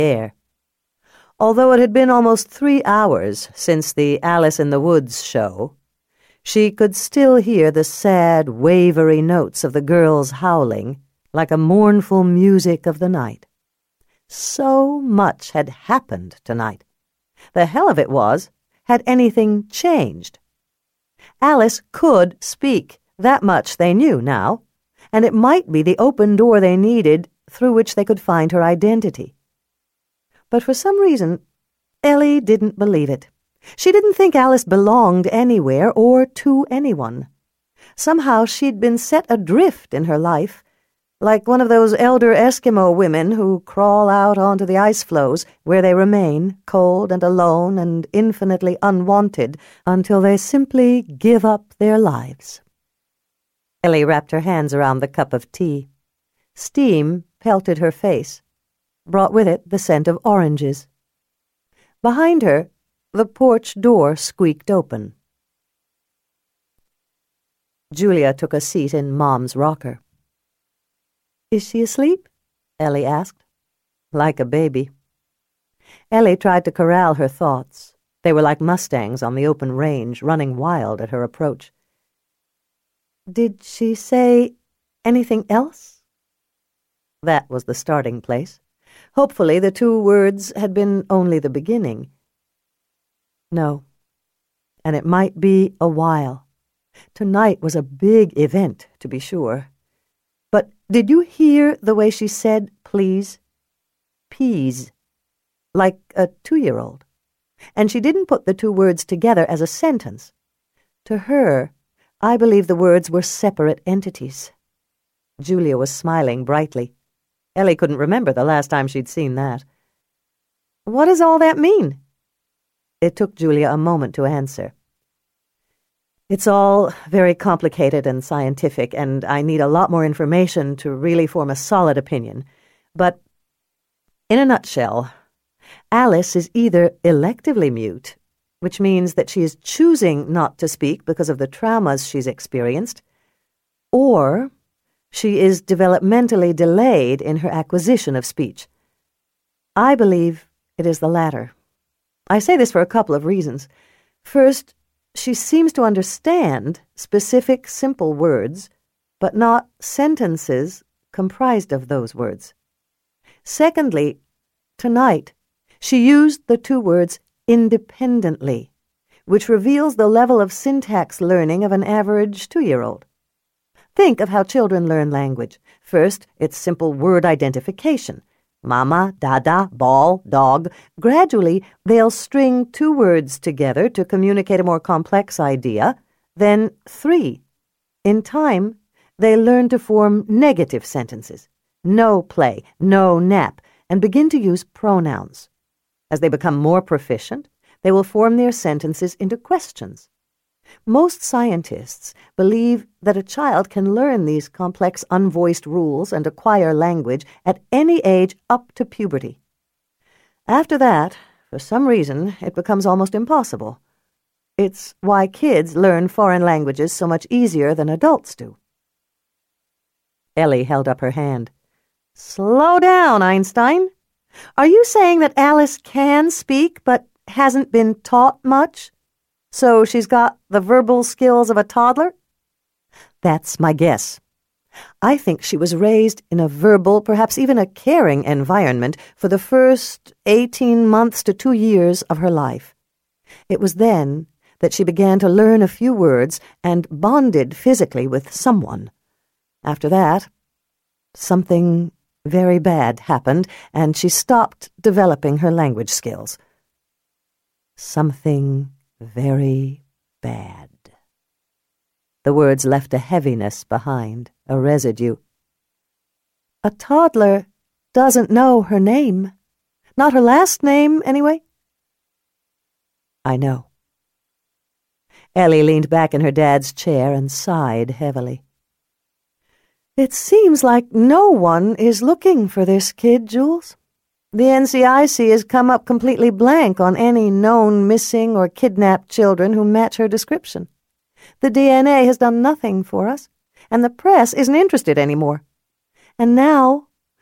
air. Although it had been almost 3 hours since the Alice in the Woods show, she could still hear the sad, wavery notes of the girls howling like a mournful music of the night. So much had happened tonight. The hell of it was, had anything changed? Alice could speak, that much they knew now, and it might be the open door they needed through which they could find her identity. But for some reason, Ellie didn't believe it. She didn't think Alice belonged anywhere or to anyone. Somehow she'd been set adrift in her life, like one of those elder Eskimo women who crawl out onto the ice floes where they remain, cold and alone and infinitely unwanted, until they simply give up their lives. Ellie wrapped her hands around the cup of tea. Steam pelted her face, brought with it the scent of oranges. Behind her, the porch door squeaked open. Julia took a seat in Mom's rocker. "Is she asleep?" Ellie asked. "Like a baby." Ellie tried to corral her thoughts. They were like mustangs on the open range, running wild at her approach. "Did she say anything else?" That was the starting place. Hopefully the 2 words had been only the beginning. No, and it might be a while. Tonight was a big event, to be sure. But did you hear the way she said please? Peas. Like a 2-year-old. And she didn't put the 2 words together as a sentence. To her, I believe the words were separate entities. Julia was smiling brightly. Ellie couldn't remember the last time she'd seen that. "What does all that mean?" It took Julia a moment to answer. "It's all very complicated and scientific, and I need a lot more information to really form a solid opinion. But, in a nutshell, Alice is either electively mute, which means that she is choosing not to speak because of the traumas she's experienced, or she is developmentally delayed in her acquisition of speech. I believe it is the latter. I say this for a couple of reasons. First, she seems to understand specific, simple words, but not sentences comprised of those words. Secondly, tonight, she used the 2 words independently, which reveals the level of syntax learning of an average 2-year-old. Think of how children learn language. First, it's simple word identification. Mama, dada, ball, dog. Gradually, they'll string 2 words together to communicate a more complex idea, then 3. In time, they learn to form negative sentences. No play, no nap, and begin to use pronouns. As they become more proficient, they will form their sentences into questions. Most scientists believe that a child can learn these complex unvoiced rules and acquire language at any age up to puberty. After that, for some reason, it becomes almost impossible. It's why kids learn foreign languages so much easier than adults do. Ellie held up her hand. "Slow down, Einstein. Are you saying that Alice can speak but hasn't been taught much? So she's got the verbal skills of a toddler?" "That's my guess. I think she was raised in a verbal, perhaps even a caring environment for the first 18 months to 2 years of her life. It was then that she began to learn a few words and bonded physically with someone. After that, something very bad happened, and she stopped developing her language skills." "Something very bad." The words left a heaviness behind, a residue. "A toddler doesn't know her name. Not her last name, anyway." "I know." Ellie leaned back in her dad's chair and sighed heavily. "It seems like no one is looking for this kid, Jules. The NCIC has come up completely blank on any known missing or kidnapped children who match her description. The DNA has done nothing for us, and the press isn't interested anymore. And now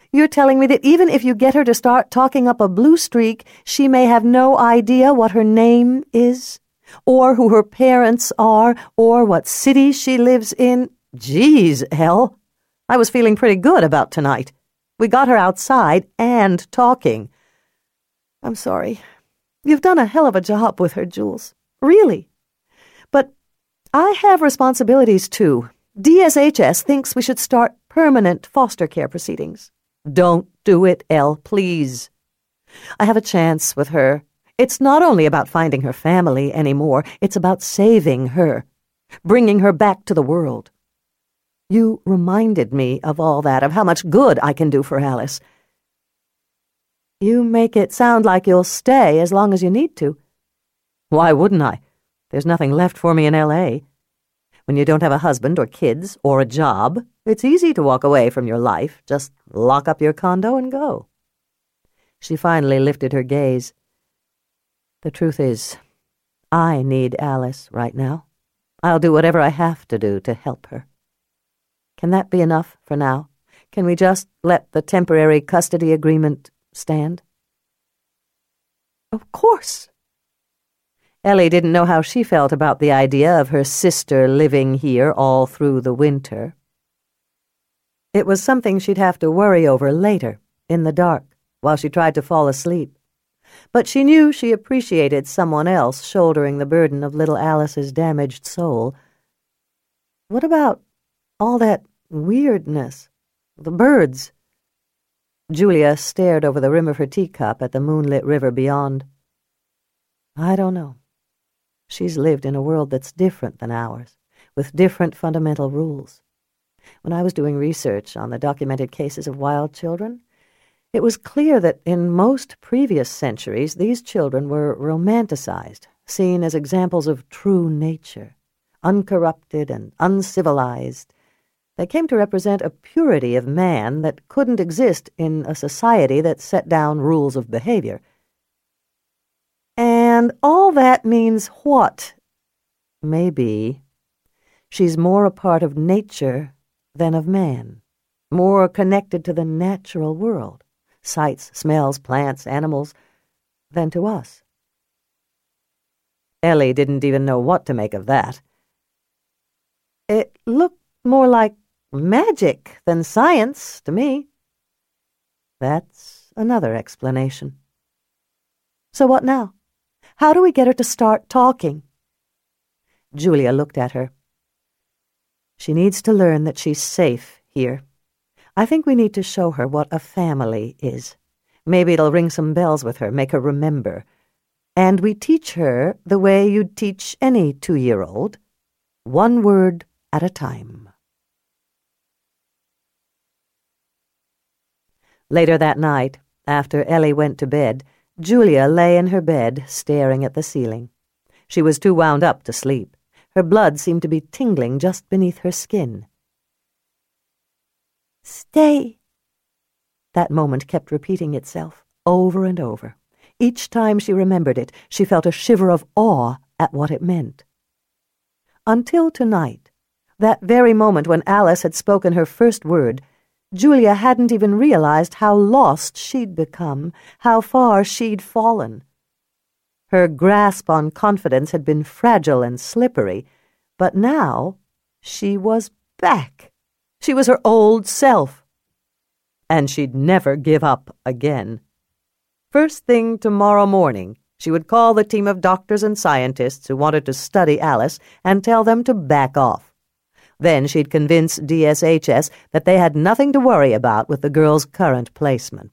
You're telling me that even if you get her to start talking up a blue streak, she may have no idea what her name is, or who her parents are, or what city she lives in? Geez, Elle, I was feeling pretty good about tonight. We got her outside and talking. I'm sorry. You've done a hell of a job with her, Jules. Really. But I have responsibilities, too. DSHS thinks we should start permanent foster care proceedings. Don't do it, Elle, please. I have a chance with her. It's not only about finding her family anymore, it's about saving her, bringing her back to the world. You reminded me of all that, of how much good I can do for Alice. You make it sound like you'll stay as long as you need to. Why wouldn't I? There's nothing left for me in L.A. When you don't have a husband or kids or a job, it's easy to walk away from your life. Just lock up your condo and go. She finally lifted her gaze. The truth is, I need Alice right now. I'll do whatever I have to do to help her. Can that be enough for now? Can we just let the temporary custody agreement stand? Of course. Ellie didn't know how she felt about the idea of her sister living here all through the winter. It was something she'd have to worry over later, in the dark, while she tried to fall asleep. But she knew she appreciated someone else shouldering the burden of little Alice's damaged soul. What about all that weirdness? The birds? Julia stared over the rim of her teacup at the moonlit river beyond. I don't know. She's lived in a world that's different than ours, with different fundamental rules. When I was doing research on the documented cases of wild children, it was clear that in most previous centuries these children were romanticized, seen as examples of true nature, uncorrupted and uncivilized. They came to represent a purity of man that couldn't exist in a society that set down rules of behavior. And all that means what? Maybe she's more a part of nature than of man, more connected to the natural world, sights, smells, plants, animals, than to us. Ellie didn't even know what to make of that. It looked more like magic than science to me. That's another explanation. So what now? How do we get her to start talking? Julia looked at her. She needs to learn that she's safe here. I think we need to show her what a family is. Maybe it'll ring some bells with her, make her remember. And we teach her the way you'd teach any 2-year-old, one word at a time. Later that night, after Ellie went to bed, Julia lay in her bed, staring at the ceiling. She was too wound up to sleep. Her blood seemed to be tingling just beneath her skin. Stay. That moment kept repeating itself over and over. Each time she remembered it, she felt a shiver of awe at what it meant. Until tonight, that very moment when Alice had spoken her first word, Julia hadn't even realized how lost she'd become, how far she'd fallen. Her grasp on confidence had been fragile and slippery, but now she was back. She was her old self. And she'd never give up again. First thing tomorrow morning, she would call the team of doctors and scientists who wanted to study Alice and tell them to back off. Then she'd convince DSHS that they had nothing to worry about with the girl's current placement.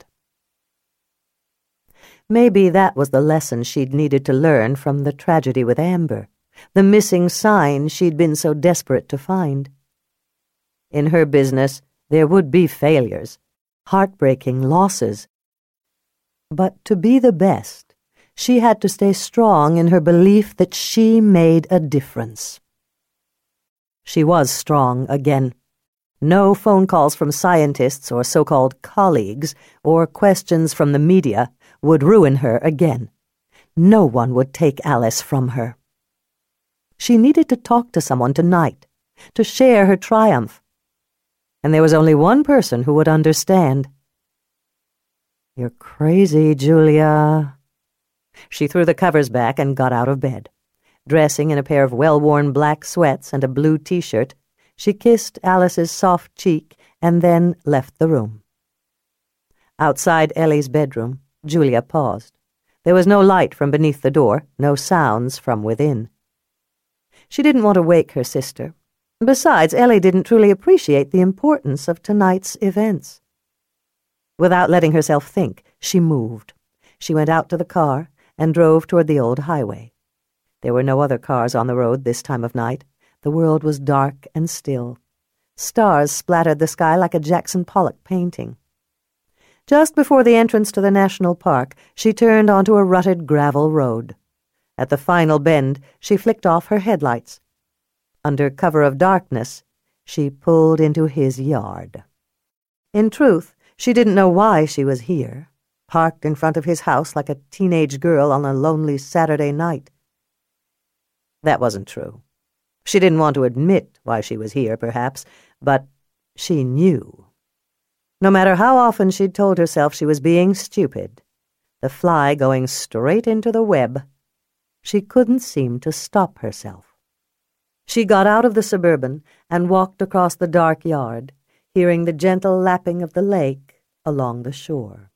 Maybe that was the lesson she'd needed to learn from the tragedy with Amber, the missing sign she'd been so desperate to find. In her business, there would be failures, heartbreaking losses. But to be the best, she had to stay strong in her belief that she made a difference. She was strong again. No phone calls from scientists or so-called colleagues or questions from the media would ruin her again. No one would take Alice from her. She needed to talk to someone tonight, to share her triumph. And there was only one person who would understand. "You're crazy, Julia." She threw the covers back and got out of bed. Dressing in a pair of well-worn black sweats and a blue t-shirt, she kissed Alice's soft cheek and then left the room. Outside Ellie's bedroom, Julia paused. There was no light from beneath the door, no sounds from within. She didn't want to wake her sister. Besides, Ellie didn't truly appreciate the importance of tonight's events. Without letting herself think, she moved. She went out to the car and drove toward the old highway. There were no other cars on the road this time of night. The world was dark and still. Stars splattered the sky like a Jackson Pollock painting. Just before the entrance to the national park, she turned onto a rutted gravel road. At the final bend, she flicked off her headlights. Under cover of darkness, she pulled into his yard. In truth, she didn't know why she was here, parked in front of his house like a teenage girl on a lonely Saturday night. That wasn't true. She didn't want to admit why she was here, perhaps, but she knew. No matter how often she'd told herself she was being stupid, the fly going straight into the web, she couldn't seem to stop herself. She got out of the Suburban and walked across the dark yard, hearing the gentle lapping of the lake along the shore.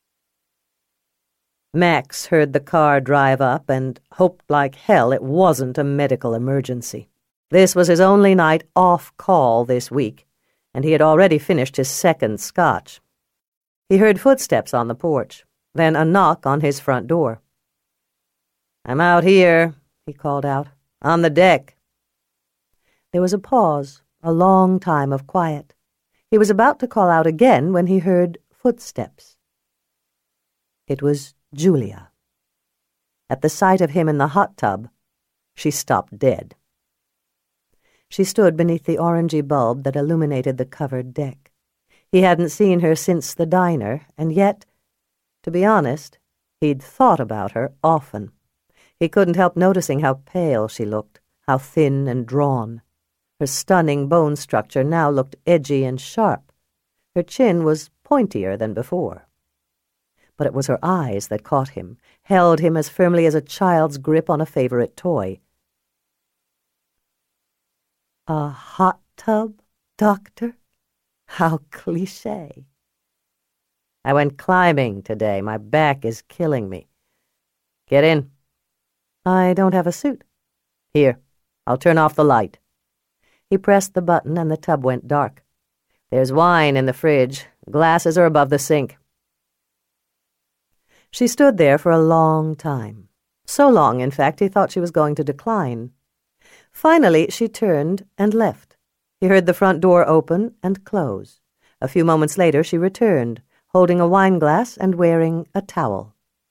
Max heard the car drive up and hoped like hell it wasn't a medical emergency. This was his only night off call this week, and he had already finished his second scotch. He heard footsteps on the porch, then a knock on his front door. "I'm out here," he called out, "on the deck." There was a pause, a long time of quiet. He was about to call out again when he heard footsteps. It was Julia. At the sight of him in the hot tub, she stopped dead. She stood beneath the orangey bulb that illuminated the covered deck. He hadn't seen her since the diner, and yet, to be honest, he'd thought about her often. He couldn't help noticing how pale she looked, how thin and drawn. Her stunning bone structure now looked edgy and sharp. Her chin was pointier than before. But it was her eyes that caught him, held him as firmly as a child's grip on a favorite toy. "A hot tub, doctor? How cliché." "I went climbing today. My back is killing me." "Get in." "I don't have a suit." "Here, I'll turn off the light." He pressed the button and the tub went dark. "There's wine in the fridge. Glasses are above the sink." She stood there for a long time. So long, in fact, he thought she was going to decline. Finally, she turned and left. He heard the front door open and close. A few moments later, she returned, holding a wineglass and wearing a towel.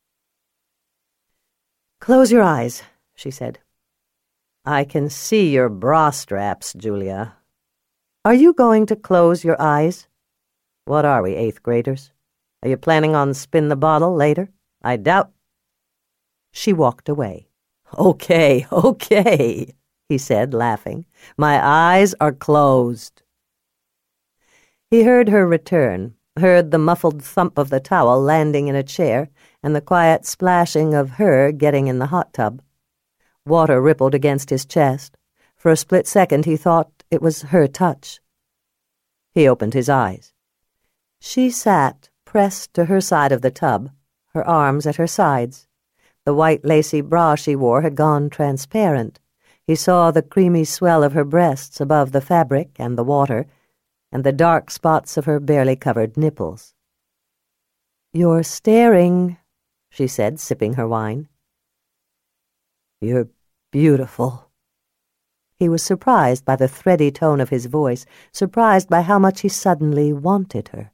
"Close your eyes," she said. "I can see your bra straps, Julia." "Are you going to close your eyes?" "What are we, 8th graders? Are you planning on spin the bottle later? I doubt—" She walked away. Okay, he said, laughing. "My eyes are closed." He heard her return, heard the muffled thump of the towel landing in a chair and the quiet splashing of her getting in the hot tub. Water rippled against his chest. For a split second he thought it was her touch. He opened his eyes. She sat pressed to her side of the tub, her arms at her sides. The white lacy bra she wore had gone transparent. He saw the creamy swell of her breasts above the fabric and the water, and the dark spots of her barely covered nipples. "You're staring," she said, sipping her wine. "You're beautiful." He was surprised by the thready tone of his voice, surprised by how much he suddenly wanted her.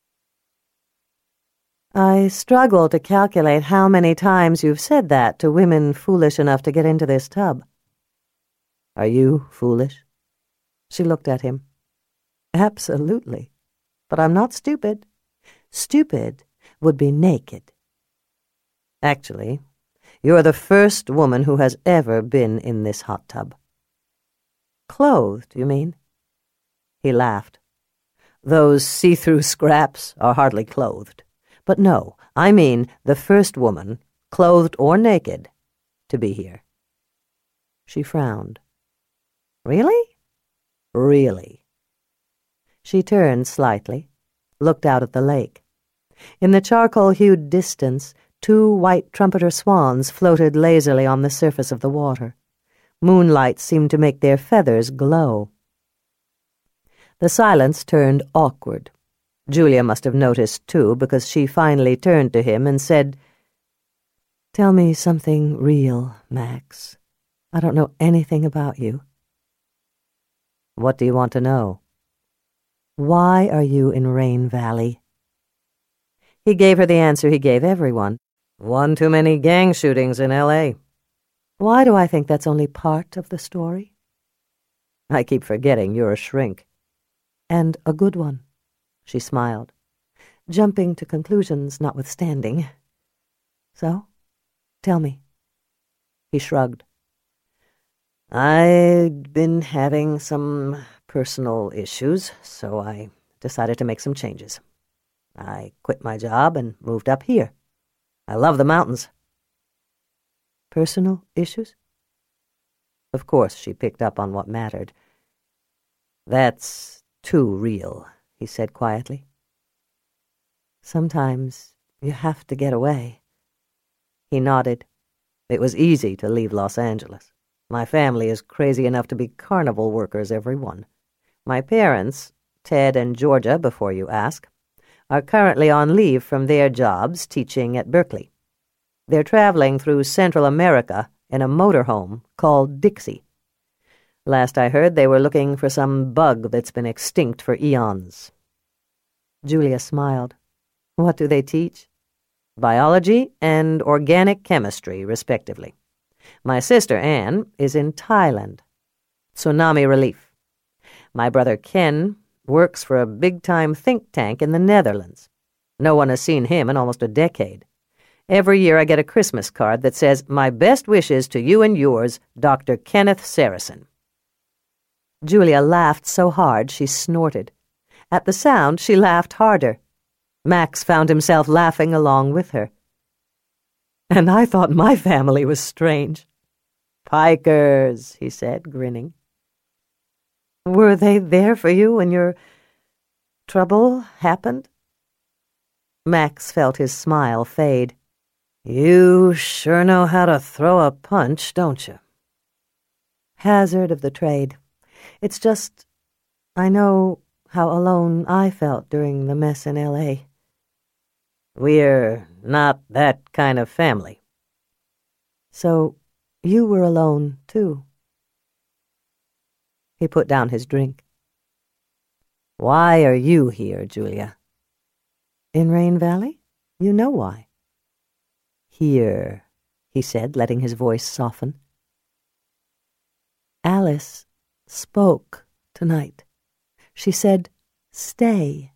"I struggle to calculate how many times you've said that to women foolish enough to get into this tub." "Are you foolish?" She looked at him. "Absolutely. But I'm not stupid. Stupid would be naked." "Actually, you're the first woman who has ever been in this hot tub." "Clothed, you mean?" He laughed. "Those see-through scraps are hardly clothed. But no, I mean the first woman, clothed or naked, to be here." She frowned. "Really?" "Really." She turned slightly, looked out at the lake. In the charcoal-hued distance, 2 white trumpeter swans floated lazily on the surface of the water. Moonlight seemed to make their feathers glow. The silence turned awkward. Julia must have noticed, too, because she finally turned to him and said, "Tell me something real, Max. I don't know anything about you." "What do you want to know?" "Why are you in Rain Valley?" He gave her the answer he gave everyone. "One too many gang shootings in L.A." "Why do I think that's only part of the story?" "I keep forgetting you're a shrink." "And a good one," she smiled, jumping to conclusions notwithstanding. "So, tell me." He shrugged. "I'd been having some personal issues, so I decided to make some changes. I quit my job and moved up here. I love the mountains." "Personal issues?" Of course she picked up on what mattered. "That's too real," he said quietly. "Sometimes you have to get away." He nodded. "It was easy to leave Los Angeles. My family is crazy enough to be carnival workers, every one. My parents, Ted and Georgia, before you ask, are currently on leave from their jobs teaching at Berkeley. They're traveling through Central America in a motorhome called Dixie. Last I heard, they were looking for some bug that's been extinct for eons." Julia smiled. "What do they teach?" "Biology and organic chemistry, respectively. My sister, Anne, is in Thailand. Tsunami relief. My brother Ken works for a big-time think tank in the Netherlands. No one has seen him in almost a decade. Every year I get a Christmas card that says, 'My best wishes to you and yours, Dr. Kenneth Saracen.'" Julia laughed so hard she snorted. At the sound, she laughed harder. Max found himself laughing along with her. "And I thought my family was strange." "Pikers," he said, grinning. "Were they there for you when your trouble happened?" Max felt his smile fade. "You sure know how to throw a punch, don't you?" "Hazard of the trade. It's just, I know how alone I felt during the mess in L.A. "We're not that kind of family." "So you were alone, too." He put down his drink. "Why are you here, Julia?" "In Rain Valley? You know why." "Here," he said, letting his voice soften. "Alice spoke tonight. She said, 'Stay.'"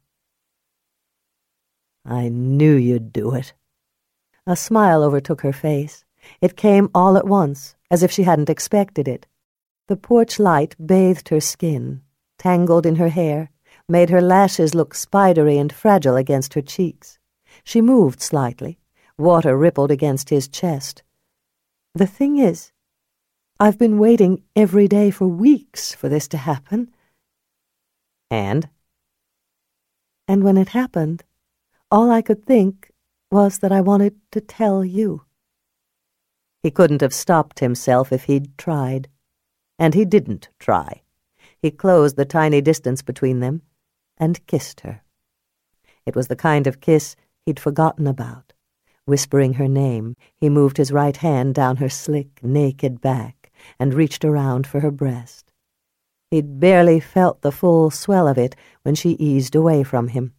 "I knew you'd do it." A smile overtook her face. It came all at once, as if she hadn't expected it. The porch light bathed her skin, tangled in her hair, made her lashes look spidery and fragile against her cheeks. She moved slightly. Water rippled against his chest. "The thing is, I've been waiting every day for weeks for this to happen." "And?" "And when it happened, all I could think was that I wanted to tell you." He couldn't have stopped himself if he'd tried. And he didn't try. He closed the tiny distance between them and kissed her. It was the kind of kiss he'd forgotten about. Whispering her name, he moved his right hand down her slick, naked back and reached around for her breast. He'd barely felt the full swell of it when she eased away from him.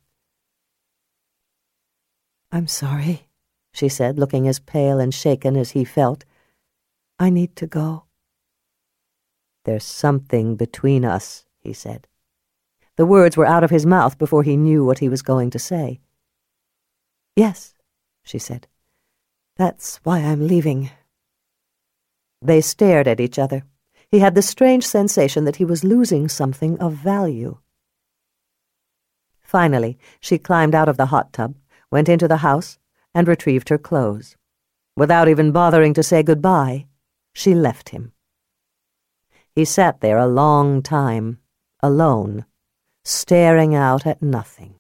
"I'm sorry," she said, looking as pale and shaken as he felt. "I need to go." "There's something between us," he said. The words were out of his mouth before he knew what he was going to say. "Yes," she said. "That's why I'm leaving." They stared at each other. He had the strange sensation that he was losing something of value. Finally, she climbed out of the hot tub, went into the house, and retrieved her clothes. Without even bothering to say goodbye, she left him. He sat there a long time, alone, staring out at nothing.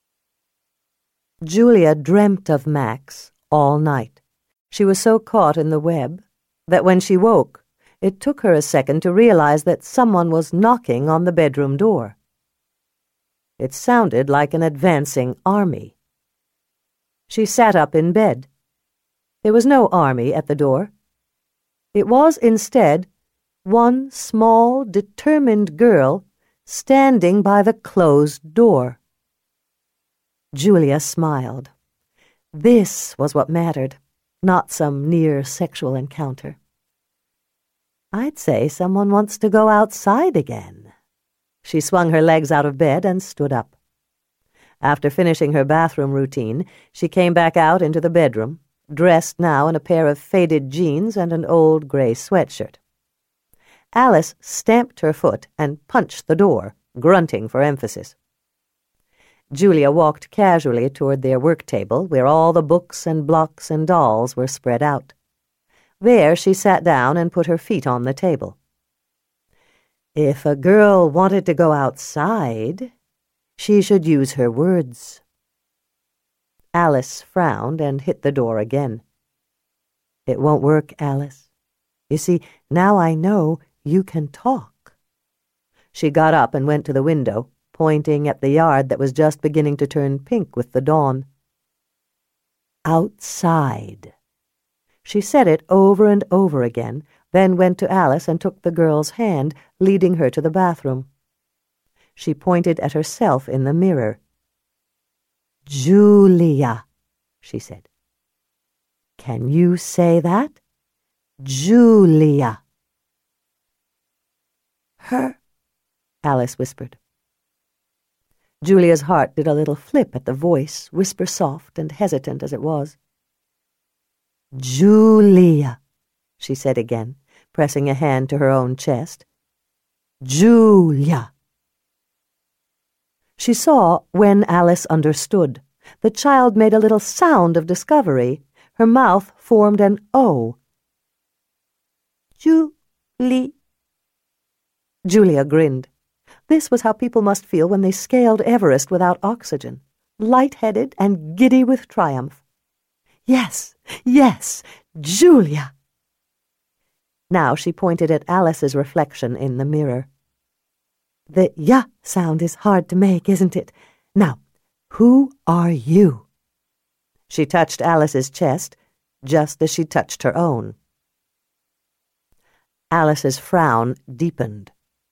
Julia dreamt of Max all night. She was so caught in the web that when she woke, it took her a second to realize that someone was knocking on the bedroom door. It sounded like an advancing army. She sat up in bed. There was no army at the door. It was, instead, one small, determined girl standing by the closed door. Julia smiled. This was what mattered, not some near sexual encounter. I'd say someone wants to go outside again. She swung her legs out of bed and stood up. After finishing her bathroom routine, she came back out into the bedroom, dressed now in a pair of faded jeans and an old gray sweatshirt. Alice stamped her foot and punched the door, grunting for emphasis. Julia walked casually toward their work table, where all the books and blocks and dolls were spread out. There she sat down and put her feet on the table. If a girl wanted to go outside, she should use her words. Alice frowned and hit the door again. It won't work, Alice. You see, now I know you can talk. She got up and went to the window, pointing at the yard that was just beginning to turn pink with the dawn. Outside. She said it over and over again, then went to Alice and took the girl's hand, leading her to the bathroom. She pointed at herself in the mirror. Julia, she said. Can you say that? Julia. Her, Alice whispered. Julia's heart did a little flip at the voice, whisper soft and hesitant as it was. Julia, she said again, pressing a hand to her own chest. Julia. She saw when Alice understood. The child made a little sound of discovery. Her mouth formed an O. Julie. Julia grinned. This was how people must feel when they scaled Everest without oxygen, light-headed and giddy with triumph. Yes, yes, Julia. Now she pointed at Alice's reflection in the mirror. The ya sound is hard to make, isn't it? Now, who are you? She touched Alice's chest, just as she touched her own. Alice's frown deepened.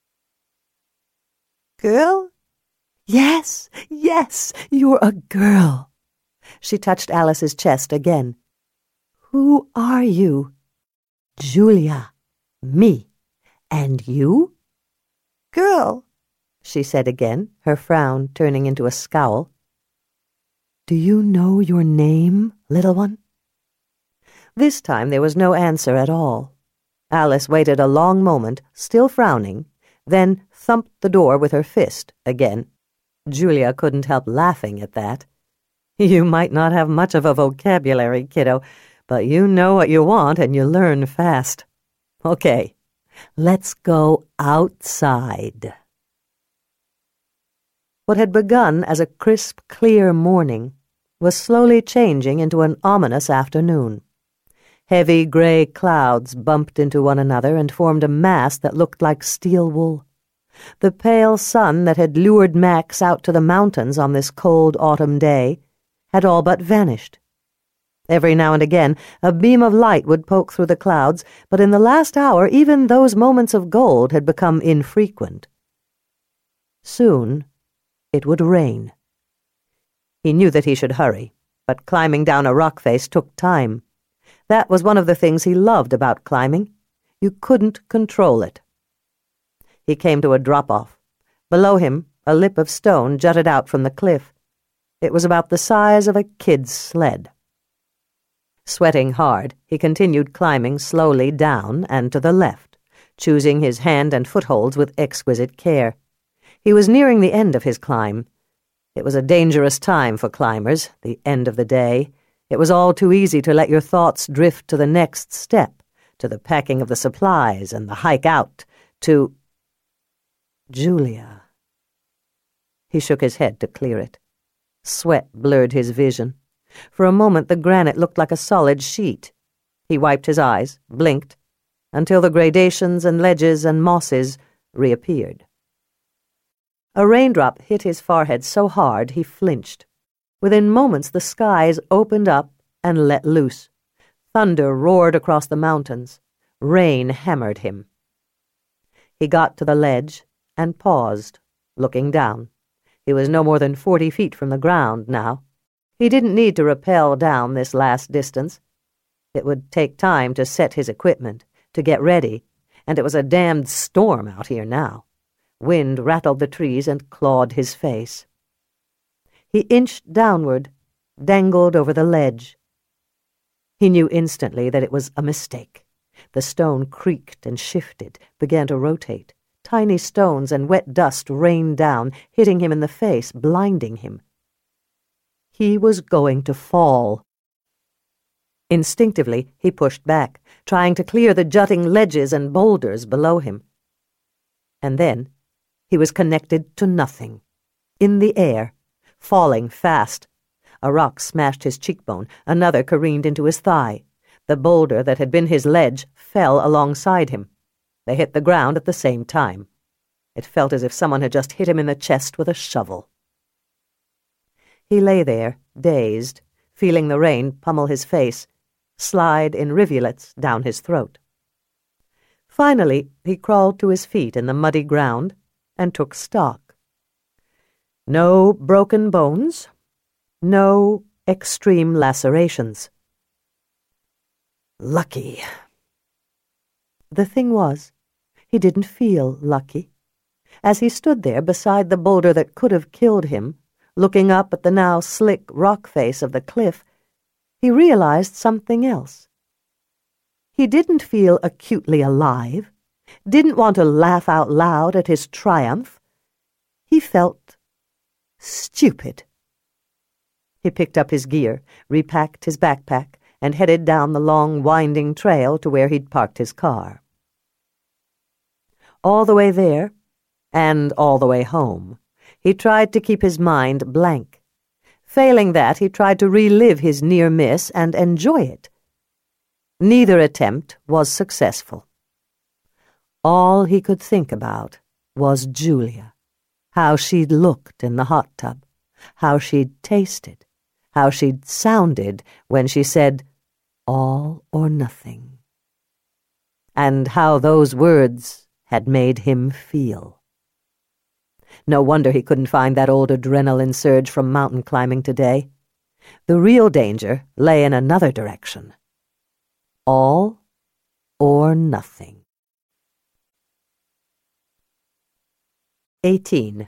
Girl? Yes, yes, you're a girl. She touched Alice's chest again. Who are you? Julia. Me. And you? Girl, she said again, her frown turning into a scowl. Do you know your name, little one? This time there was no answer at all. Alice waited a long moment, still frowning, then thumped the door with her fist again. Julia couldn't help laughing at that. You might not have much of a vocabulary, kiddo, but you know what you want and you learn fast. Okay, let's go outside. What had begun as a crisp, clear morning was slowly changing into an ominous afternoon. Heavy gray clouds bumped into one another and formed a mass that looked like steel wool. The pale sun that had lured Max out to the mountains on this cold autumn day had all but vanished. Every now and again a beam of light would poke through the clouds, but in the last hour even those moments of gold had become infrequent. Soon it would rain. He knew that he should hurry, but climbing down a rock face took time. That was one of the things he loved about climbing. You couldn't control it. He came to a drop-off. Below him, a lip of stone jutted out from the cliff. It was about the size of a kid's sled. Sweating hard, he continued climbing slowly down and to the left, choosing his hand and footholds with exquisite care. He was nearing the end of his climb. It was a dangerous time for climbers, the end of the day. It was all too easy to let your thoughts drift to the next step, to the packing of the supplies and the hike out, to Julia. He shook his head to clear it. Sweat blurred his vision. For a moment the granite looked like a solid sheet. He wiped his eyes, blinked, until the gradations and ledges and mosses reappeared. A raindrop hit his forehead so hard he flinched. Within moments the skies opened up and let loose. Thunder roared across the mountains. Rain hammered him. He got to the ledge and paused, looking down. He was no more than 40 feet from the ground now. He didn't need to rappel down this last distance. It would take time to set his equipment, to get ready, and it was a damned storm out here now. Wind rattled the trees and clawed his face. He inched downward, dangled over the ledge. He knew instantly that it was a mistake. The stone creaked and shifted, began to rotate. Tiny stones and wet dust rained down, hitting him in the face, blinding him. He was going to fall. Instinctively, he pushed back, trying to clear the jutting ledges and boulders below him. And then he was connected to nothing. In the air, falling fast. A rock smashed his cheekbone, another careened into his thigh. The boulder that had been his ledge fell alongside him. They hit the ground at the same time. It felt as if someone had just hit him in the chest with a shovel. He lay there, dazed, feeling the rain pummel his face, slide in rivulets down his throat. Finally, he crawled to his feet in the muddy ground and took stock. No broken bones, no extreme lacerations. Lucky. The thing was, he didn't feel lucky. As he stood there beside the boulder that could have killed him, looking up at the now slick rock face of the cliff, he realized something else. He didn't feel acutely alive, didn't want to laugh out loud at his triumph. He felt stupid. He picked up his gear, repacked his backpack, and headed down the long, winding trail to where he'd parked his car. All the way there, and all the way home, he tried to keep his mind blank. Failing that, he tried to relive his near miss and enjoy it. Neither attempt was successful. All he could think about was Julia, how she'd looked in the hot tub, how she'd tasted, how she'd sounded when she said, "all or nothing," and how those words had made him feel. No wonder he couldn't find that old adrenaline surge from mountain climbing today. The real danger lay in another direction. All or nothing. 18.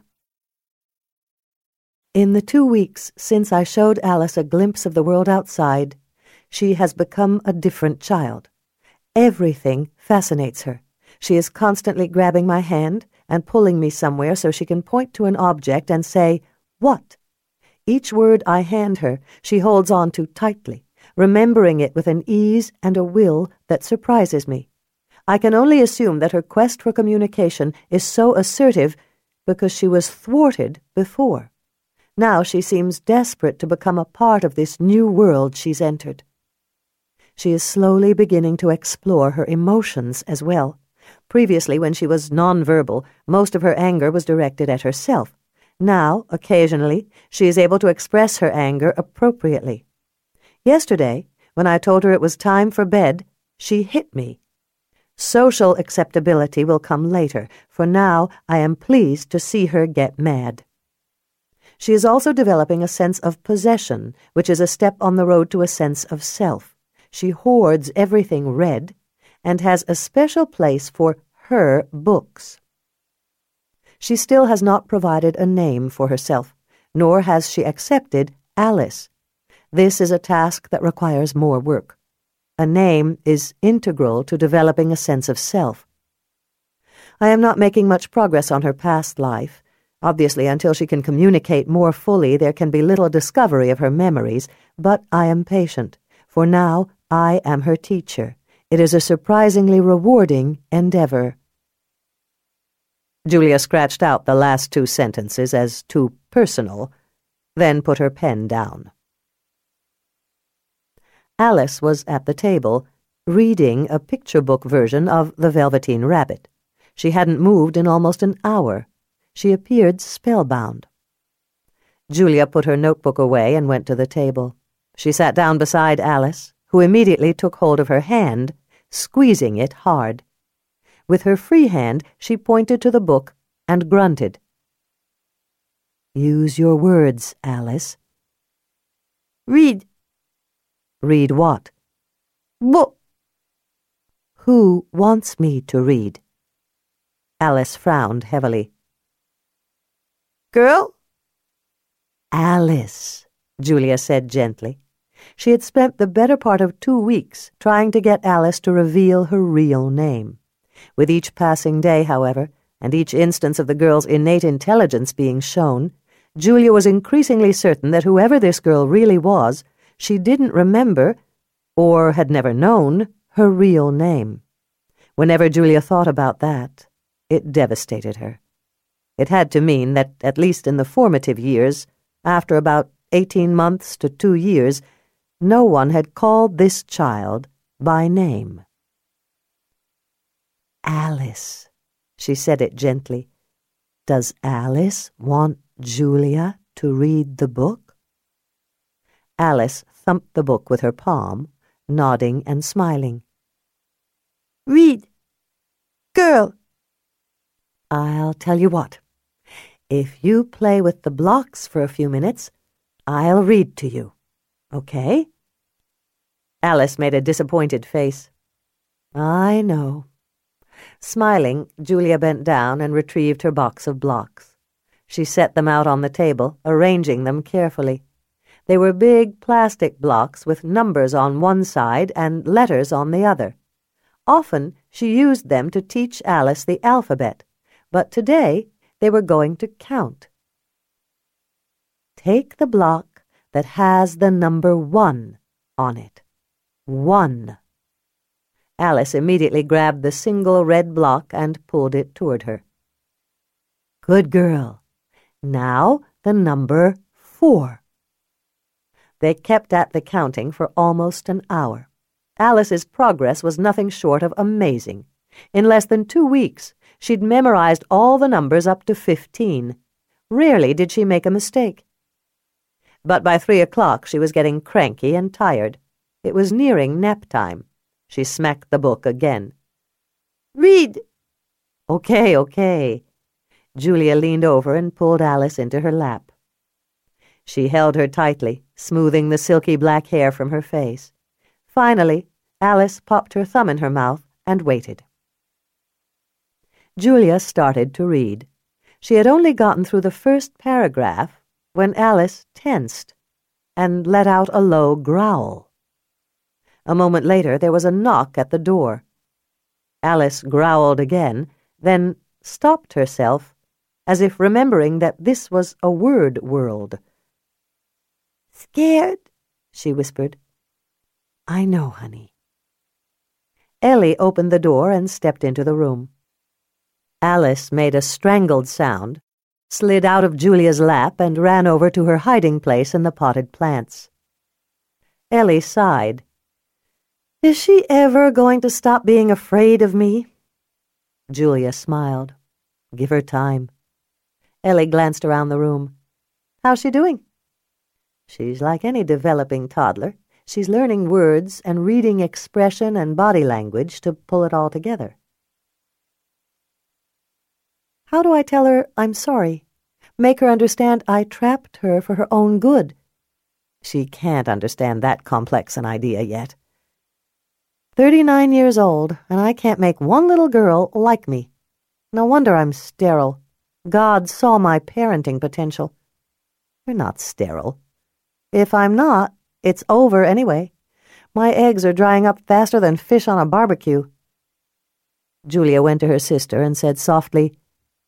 In the 2 weeks since I showed Alice a glimpse of the world outside, she has become a different child. Everything fascinates her. She is constantly grabbing my hand and pulling me somewhere so she can point to an object and say, "What?" Each word I hand her, she holds on to tightly, remembering it with an ease and a will that surprises me. I can only assume that her quest for communication is so assertive because she was thwarted before. Now she seems desperate to become a part of this new world she's entered. She is slowly beginning to explore her emotions as well. Previously, when she was nonverbal, most of her anger was directed at herself. Now, occasionally, she is able to express her anger appropriately. Yesterday, when I told her it was time for bed, she hit me. Social acceptability will come later, for now I am pleased to see her get mad. She is also developing a sense of possession, which is a step on the road to a sense of self. She hoards everything read, and has a special place for her books. She still has not provided a name for herself, nor has she accepted Alice. This is a task that requires more work. A name is integral to developing a sense of self. I am not making much progress on her past life. Obviously, until she can communicate more fully, there can be little discovery of her memories, but I am patient, for now I am her teacher. It is a surprisingly rewarding endeavor." Julia scratched out the last 2 sentences as too personal, then put her pen down. Alice was at the table, reading a picture book version of The Velveteen Rabbit. She hadn't moved in almost an hour. She appeared spellbound. Julia put her notebook away and went to the table. She sat down beside Alice, who immediately took hold of her hand, squeezing it hard. With her free hand, she pointed to the book and grunted. "Use your words, Alice." "Read." "Read what?" "Book." "Who wants me to read?" Alice frowned heavily. "Girl?" "Alice," Julia said gently. She had spent the better part of 2 weeks trying to get Alice to reveal her real name. With each passing day, however, and each instance of the girl's innate intelligence being shown, Julia was increasingly certain that whoever this girl really was, she didn't remember, or had never known, her real name. Whenever Julia thought about that, it devastated her. It had to mean that, at least in the formative years, after about 18 months to 2 years, no one had called this child by name. "Alice," she said it gently. "Does Alice want Julia to read the book?" Alice thumped the book with her palm, nodding and smiling. "Read. Girl." "I'll tell you what. If you play with the blocks for a few minutes, I'll read to you. Okay?" Alice made a disappointed face. "I know." Smiling, Julia bent down and retrieved her box of blocks. She set them out on the table, arranging them carefully. They were big plastic blocks with numbers on one side and letters on the other. Often she used them to teach Alice the alphabet, but today they were going to count. "Take the block that has the number 1 on it. 1. Alice immediately grabbed the single red block and pulled it toward her. "Good girl. Now the number 4. They kept at the counting for almost an hour. Alice's progress was nothing short of amazing. In less than 2 weeks, she'd memorized all the numbers up to 15. Rarely did she make a mistake. But by 3 o'clock she was getting cranky and tired. It was nearing nap time. She smacked the book again. "Read." Okay. Julia leaned over and pulled Alice into her lap. She held her tightly, smoothing the silky black hair from her face. Finally, Alice popped her thumb in her mouth and waited. Julia started to read. She had only gotten through the first paragraph when Alice tensed and let out a low growl. A moment later, there was a knock at the door. Alice growled again, then stopped herself, as if remembering that this was a word world. "Scared?" she whispered. "I know, honey." Ellie opened the door and stepped into the room. Alice made a strangled sound, slid out of Julia's lap, and ran over to her hiding place in the potted plants. Ellie sighed. "Is she ever going to stop being afraid of me?" Julia smiled. "Give her time." Ellie glanced around the room. "How's she doing?" "She's like any developing toddler. She's learning words and reading expression and body language to pull it all together." "How do I tell her I'm sorry? Make her understand I trapped her for her own good?" "She can't understand that complex an idea yet." 39 years old, and I can't make one little girl like me. No wonder I'm sterile. God saw my parenting potential." "You're not sterile." "If I'm not, it's over anyway. My eggs are drying up faster than fish on a barbecue." Julia went to her sister and said softly,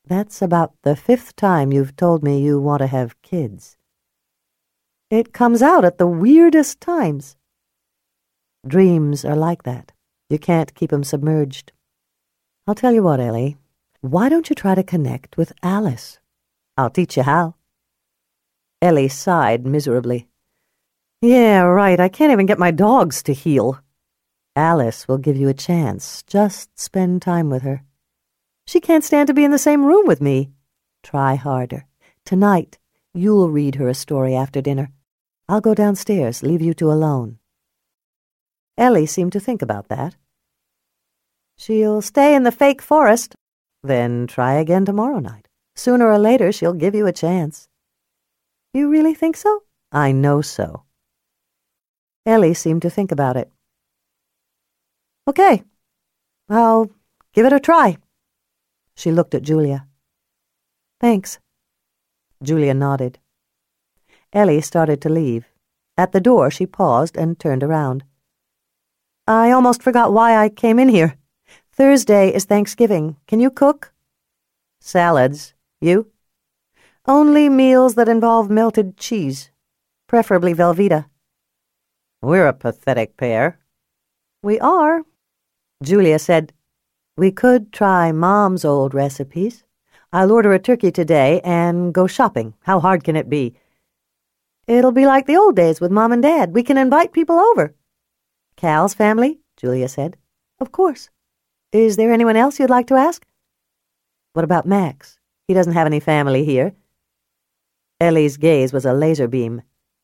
That's about the 5th time you've told me you want to have kids. It comes out at the weirdest times. Dreams are like that. You can't keep 'em submerged. I'll tell you what, Ellie. Why don't you try to connect with Alice? I'll teach you how. Ellie sighed miserably. Yeah, right. I can't even get my dogs to heel. Alice will give you a chance. Just spend time with her. She can't stand to be in the same room with me. Try harder. Tonight, you'll read her a story after dinner. I'll go downstairs, leave you two alone. Ellie seemed to think about that. She'll stay in the fake forest. Then try again tomorrow night. Sooner or later, she'll give you a chance. You really think so? I know so. Ellie seemed to think about it. Okay, I'll give it a try. She looked at Julia. Thanks. Julia nodded. Ellie started to leave. At the door, she paused and turned around. I almost forgot why I came in here. Thursday is Thanksgiving. Can you cook? Salads. You? Only meals that involve melted cheese, preferably Velveeta. We're a pathetic pair. We are. Julia said, we could try Mom's old recipes. I'll order a turkey today and go shopping. How hard can it be? It'll be like the old days with Mom and Dad. We can invite people over. Cal's family? Julia said. Of course. Is there anyone else you'd like to ask? What about Max? He doesn't have any family here. Ellie's gaze was a laser beam.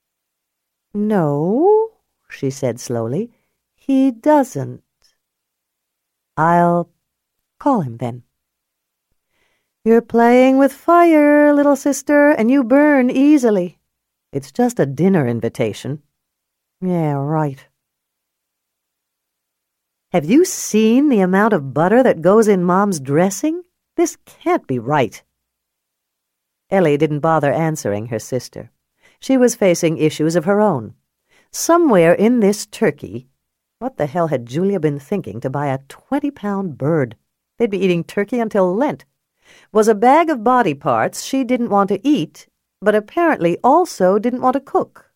No, she said slowly. He doesn't. I'll call him then. You're playing with fire, little sister, and you burn easily. It's just a dinner invitation. Yeah, right. Have you seen the amount of butter that goes in Mom's dressing? This can't be right. Ellie didn't bother answering her sister. She was facing issues of her own. Somewhere in this turkey, what the hell had Julia been thinking to buy a 20-pound bird? They'd be eating turkey until Lent. Was a bag of body parts she didn't want to eat, but apparently also didn't want to cook.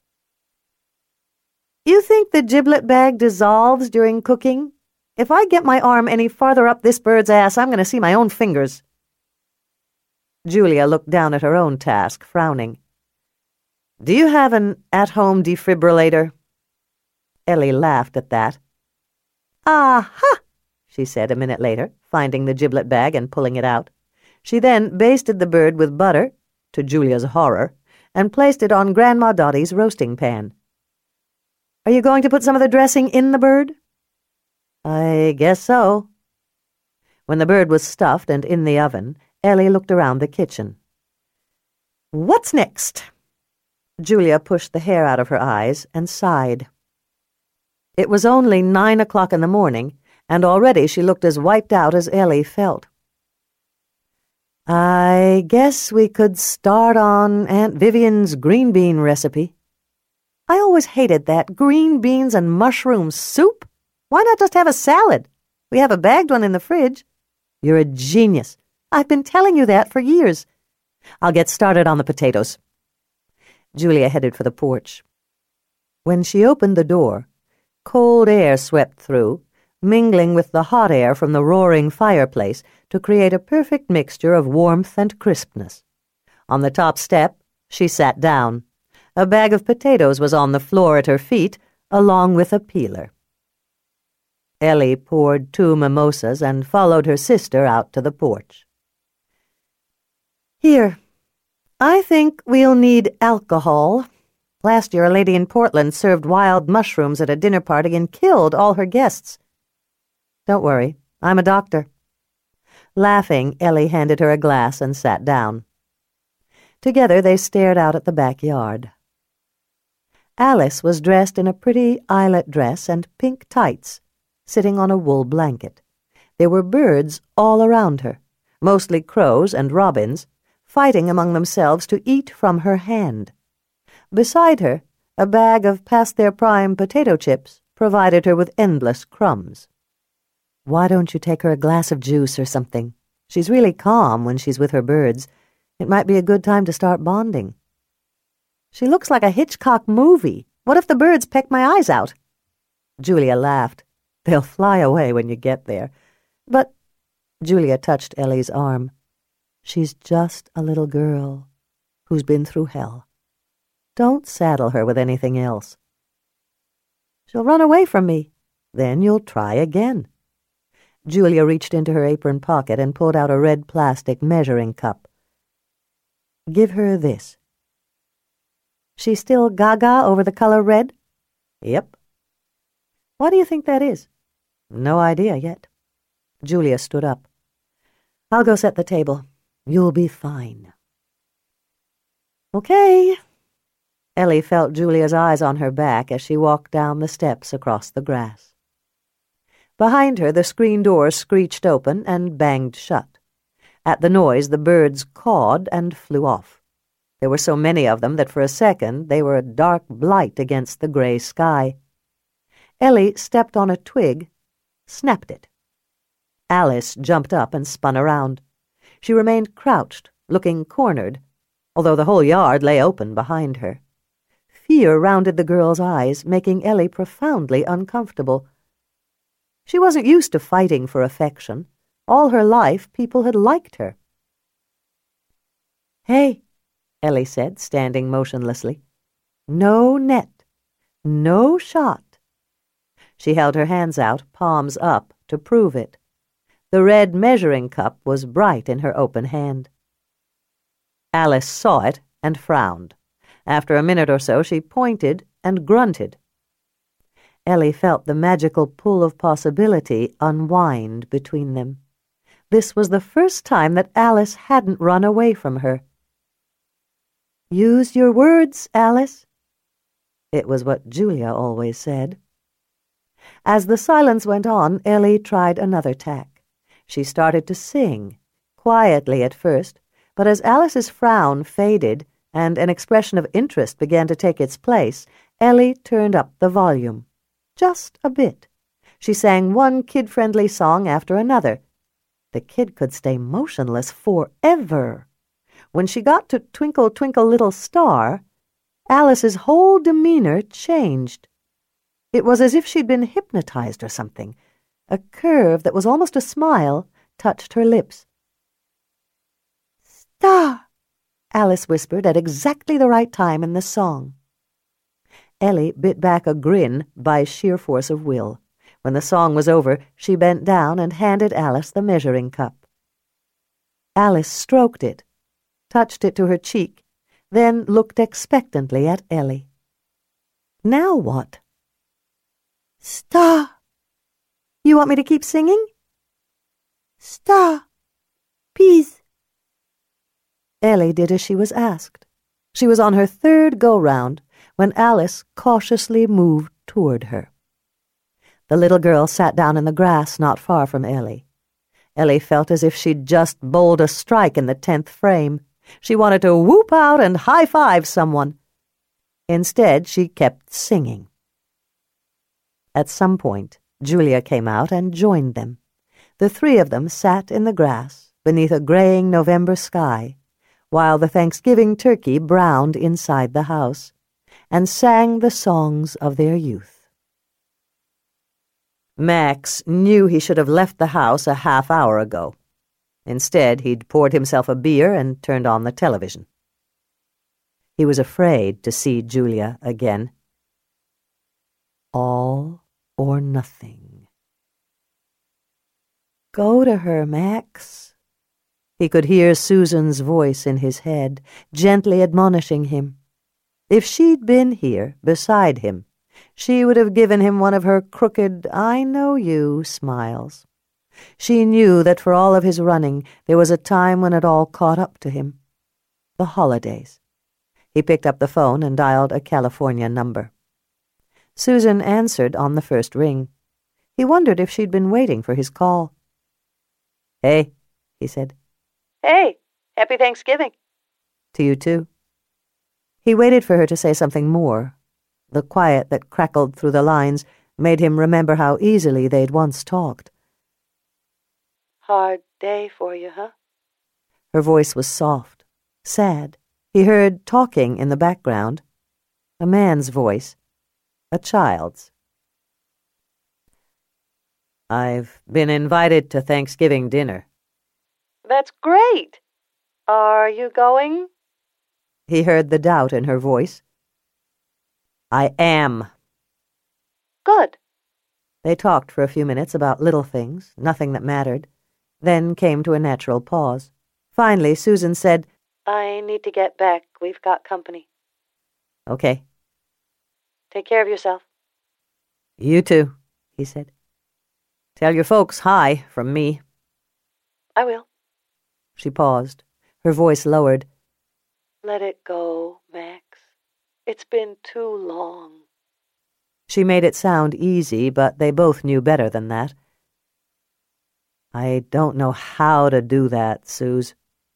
You think the giblet bag dissolves during cooking? If I get my arm any farther up this bird's ass, I'm going to see my own fingers. Julia looked down at her own task, frowning. Do you have an at-home defibrillator? Ellie laughed at that. Aha! She said a minute later, finding the giblet bag and pulling it out. She then basted the bird with butter, to Julia's horror, and placed it on Grandma Dottie's roasting pan. Are you going to put some of the dressing in the bird? I guess so. When the bird was stuffed and in the oven, Ellie looked around the kitchen. What's next? Julia pushed the hair out of her eyes and sighed. It was only 9 o'clock in the morning, and already she looked as wiped out as Ellie felt. I guess we could start on Aunt Vivian's green bean recipe. I always hated that green beans and mushroom soup. Why not just have a salad? We have a bagged one in the fridge. You're a genius. I've been telling you that for years. I'll get started on the potatoes. Julia headed for the porch. When she opened the door, cold air swept through, mingling with the hot air from the roaring fireplace to create a perfect mixture of warmth and crispness. On the top step, she sat down. A bag of potatoes was on the floor at her feet, along with a peeler. Ellie poured 2 mimosas and followed her sister out to the porch. Here, I think we'll need alcohol. Last year, a lady in Portland served wild mushrooms at a dinner party and killed all her guests. Don't worry, I'm a doctor. Laughing, Ellie handed her a glass and sat down. Together they stared out at the backyard. Alice was dressed in a pretty eyelet dress and pink tights, sitting on a wool blanket. There were birds all around her, mostly crows and robins, fighting among themselves to eat from her hand. Beside her, a bag of past-their-prime potato chips provided her with endless crumbs. Why don't you take her a glass of juice or something? She's really calm when she's with her birds. It might be a good time to start bonding. She looks like a Hitchcock movie. What if the birds peck my eyes out? Julia laughed. They'll fly away when you get there. But Julia touched Ellie's arm. She's just a little girl who's been through hell. Don't saddle her with anything else. She'll run away from me. Then you'll try again. Julia reached into her apron pocket and pulled out a red plastic measuring cup. Give her this. She's still gaga over the color red? Yep. What do you think that is? No idea yet. Julia stood up. I'll go set the table. You'll be fine. Okay. Ellie felt Julia's eyes on her back as she walked down the steps across the grass. Behind her, the screen door screeched open and banged shut. At the noise, the birds cawed and flew off. There were so many of them that for a second they were a dark blight against the gray sky. Ellie stepped on a twig, snapped it. Alice jumped up and spun around. She remained crouched, looking cornered, although the whole yard lay open behind her. Fear rounded the girl's eyes, making Ellie profoundly uncomfortable. She wasn't used to fighting for affection. All her life, people had liked her. Hey, Ellie said, standing motionlessly. No net. No shot. She held her hands out, palms up, to prove it. The red measuring cup was bright in her open hand. Alice saw it and frowned. After a minute or so, she pointed and grunted. Ellie felt the magical pull of possibility unwind between them. This was the first time that Alice hadn't run away from her. Use your words, Alice. It was what Julia always said. As the silence went on, Ellie tried another tack. She started to sing, quietly at first, but as Alice's frown faded and an expression of interest began to take its place, Ellie turned up the volume. Just a bit. She sang one kid-friendly song after another. The kid could stay motionless forever. When she got to Twinkle, Twinkle, Little Star, Alice's whole demeanor changed. It was as if she'd been hypnotized or something. A curve that was almost a smile touched her lips. Star, Alice whispered at exactly the right time in the song. Ellie bit back a grin by sheer force of will. When the song was over, she bent down and handed Alice the measuring cup. Alice stroked it, touched it to her cheek, then looked expectantly at Ellie. Now what? Star. You want me to keep singing? Star. Please. Ellie did as she was asked. She was on her third go-round when Alice cautiously moved toward her. The little girl sat down in the grass not far from Ellie. Ellie felt as if she'd just bowled a strike in the 10th frame. She wanted to whoop out and high-five someone. Instead, she kept singing. At some point, Julia came out and joined them. The three of them sat in the grass beneath a graying November sky, while the Thanksgiving turkey browned inside the house, and sang the songs of their youth. Max knew he should have left the house a half hour ago. Instead, he'd poured himself a beer and turned on the television. He was afraid to see Julia again. All or nothing. Go to her, Max. He could hear Susan's voice in his head, gently admonishing him. If she'd been here, beside him, she would have given him one of her crooked, I know you smiles. She knew that for all of his running, there was a time when it all caught up to him. The holidays. He picked up the phone and dialed a California number. Susan answered on the first ring. He wondered if she'd been waiting for his call. Hey, he said. Hey, happy Thanksgiving. To you too. He waited for her to say something more. The quiet that crackled through the lines made him remember how easily they'd once talked. Hard day for you, huh? Her voice was soft, sad. He heard talking in the background. A man's voice. A child's. I've been invited to Thanksgiving dinner. That's great. Are you going? He heard the doubt in her voice. I am. Good. They talked for a few minutes about little things, nothing that mattered, then came to a natural pause. Finally, Susan said, I need to get back. We've got company. Okay. Take care of yourself. You too, he said. Tell your folks hi from me. I will. She paused, her voice lowered. Let it go, Max. It's been too long. She made it sound easy, but they both knew better than that. I don't know how to do that, Suze.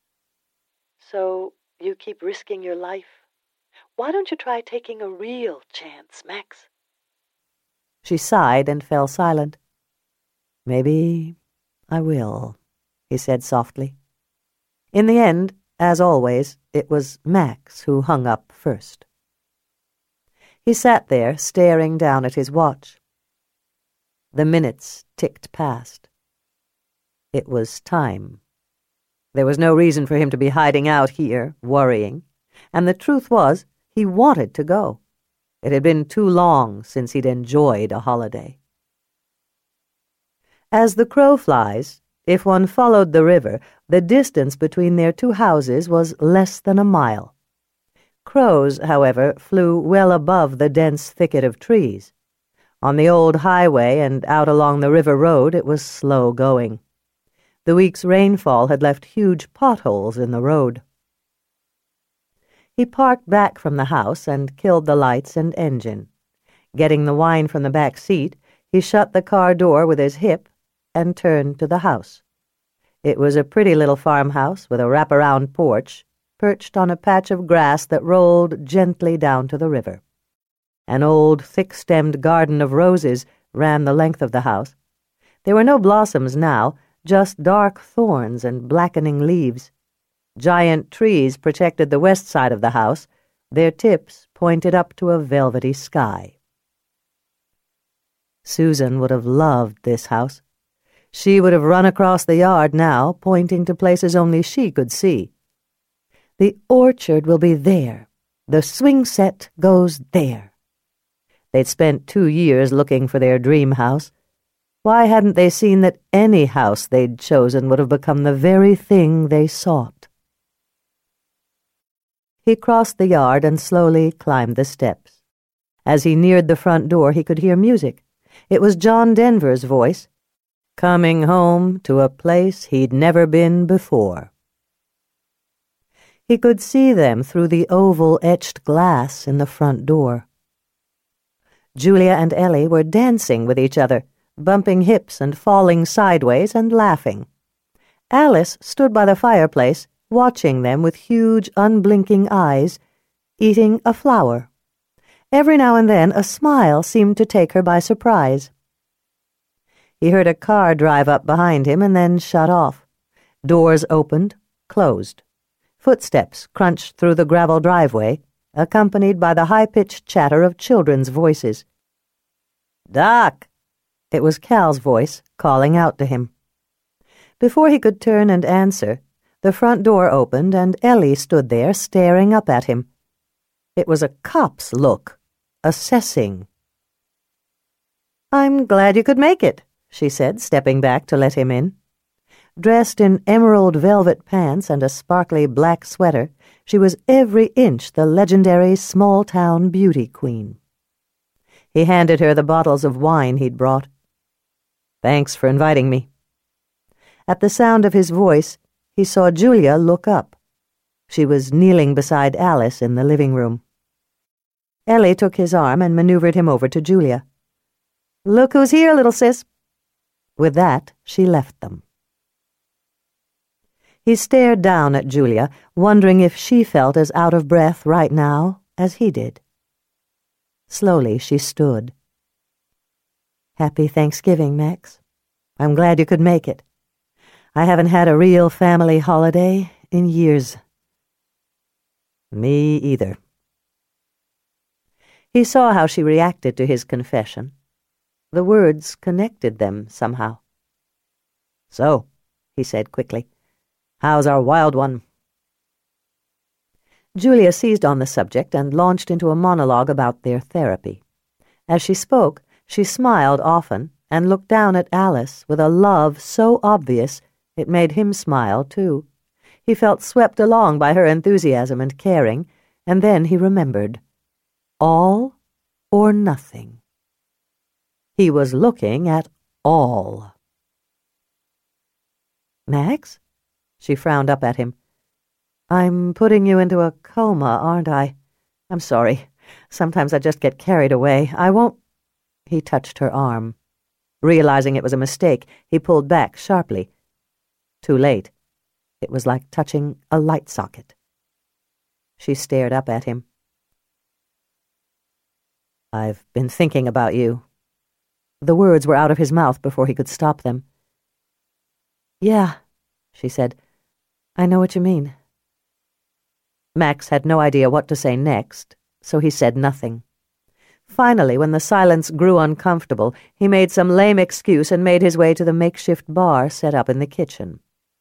So you keep risking your life? Why don't you try taking a real chance, Max? She sighed and fell silent. Maybe I will, he said softly. In the end, as always, it was Max who hung up first. He sat there, staring down at his watch. The minutes ticked past. It was time. There was no reason for him to be hiding out here, worrying, and the truth was, he wanted to go. It had been too long since he'd enjoyed a holiday. As the crow flies, if one followed the river, the distance between their two houses was less than a mile. Crows, however, flew well above the dense thicket of trees. On the old highway and out along the river road it was slow going. The week's rainfall had left huge potholes in the road. He parked back from the house and killed the lights and engine. Getting the wine from the back seat, he shut the car door with his hip and turned to the house. It was a pretty little farmhouse with a wraparound porch, perched on a patch of grass that rolled gently down to the river. An old, thick-stemmed garden of roses ran the length of the house. There were no blossoms now, just dark thorns and blackening leaves. Giant trees protected the west side of the house. Their tips pointed up to a velvety sky. Susan would have loved this house. She would have run across the yard now, pointing to places only she could see. The orchard will be there. The swing set goes there. They'd spent 2 years looking for their dream house. Why hadn't they seen that any house they'd chosen would have become the very thing they sought? He crossed the yard and slowly climbed the steps. As he neared the front door, he could hear music. It was John Denver's voice, coming home to a place he'd never been before. He could see them through the oval etched glass in the front door. Julia and Ellie were dancing with each other, bumping hips and falling sideways and laughing. Alice stood by the fireplace, watching them with huge, unblinking eyes, eating a flower. Every now and then a smile seemed to take her by surprise. He heard a car drive up behind him and then shut off. Doors opened, closed. Footsteps crunched through the gravel driveway, accompanied by the high-pitched chatter of children's voices. "Doc!" It was Cal's voice, calling out to him. Before he could turn and answer, the front door opened and Ellie stood there staring up at him. It was a cop's look, assessing. "I'm glad you could make it," she said, stepping back to let him in. Dressed in emerald velvet pants and a sparkly black sweater, she was every inch the legendary small-town beauty queen. He handed her the bottles of wine he'd brought. "Thanks for inviting me." At the sound of his voice, he saw Julia look up. She was kneeling beside Alice in the living room. Ellie took his arm and maneuvered him over to Julia. "Look who's here, little sis." With that, she left them. He stared down at Julia, wondering if she felt as out of breath right now as he did. Slowly she stood. "Happy Thanksgiving, Max. I'm glad you could make it. I haven't had a real family holiday in years. Me either. He saw how she reacted to his confession. The words connected them somehow. "So," he said quickly, "how's our wild one?" Julia seized on the subject and launched into a monologue about their therapy. As she spoke, she smiled often and looked down at Alice with a love so obvious it made him smile too. He felt swept along by her enthusiasm and caring, and then he remembered. All or nothing. He was looking at all. "Max?" She frowned up at him. "I'm putting you into a coma, aren't I? I'm sorry. Sometimes I just get carried away. I won't—" He touched her arm. Realizing it was a mistake, he pulled back sharply. Too late. It was like touching a light socket. She stared up at him. "I've been thinking about you." The words were out of his mouth before he could stop them. "Yeah," she said. "I know what you mean." Max had no idea what to say next, so he said nothing. Finally, when the silence grew uncomfortable, he made some lame excuse and made his way to the makeshift bar set up in the kitchen.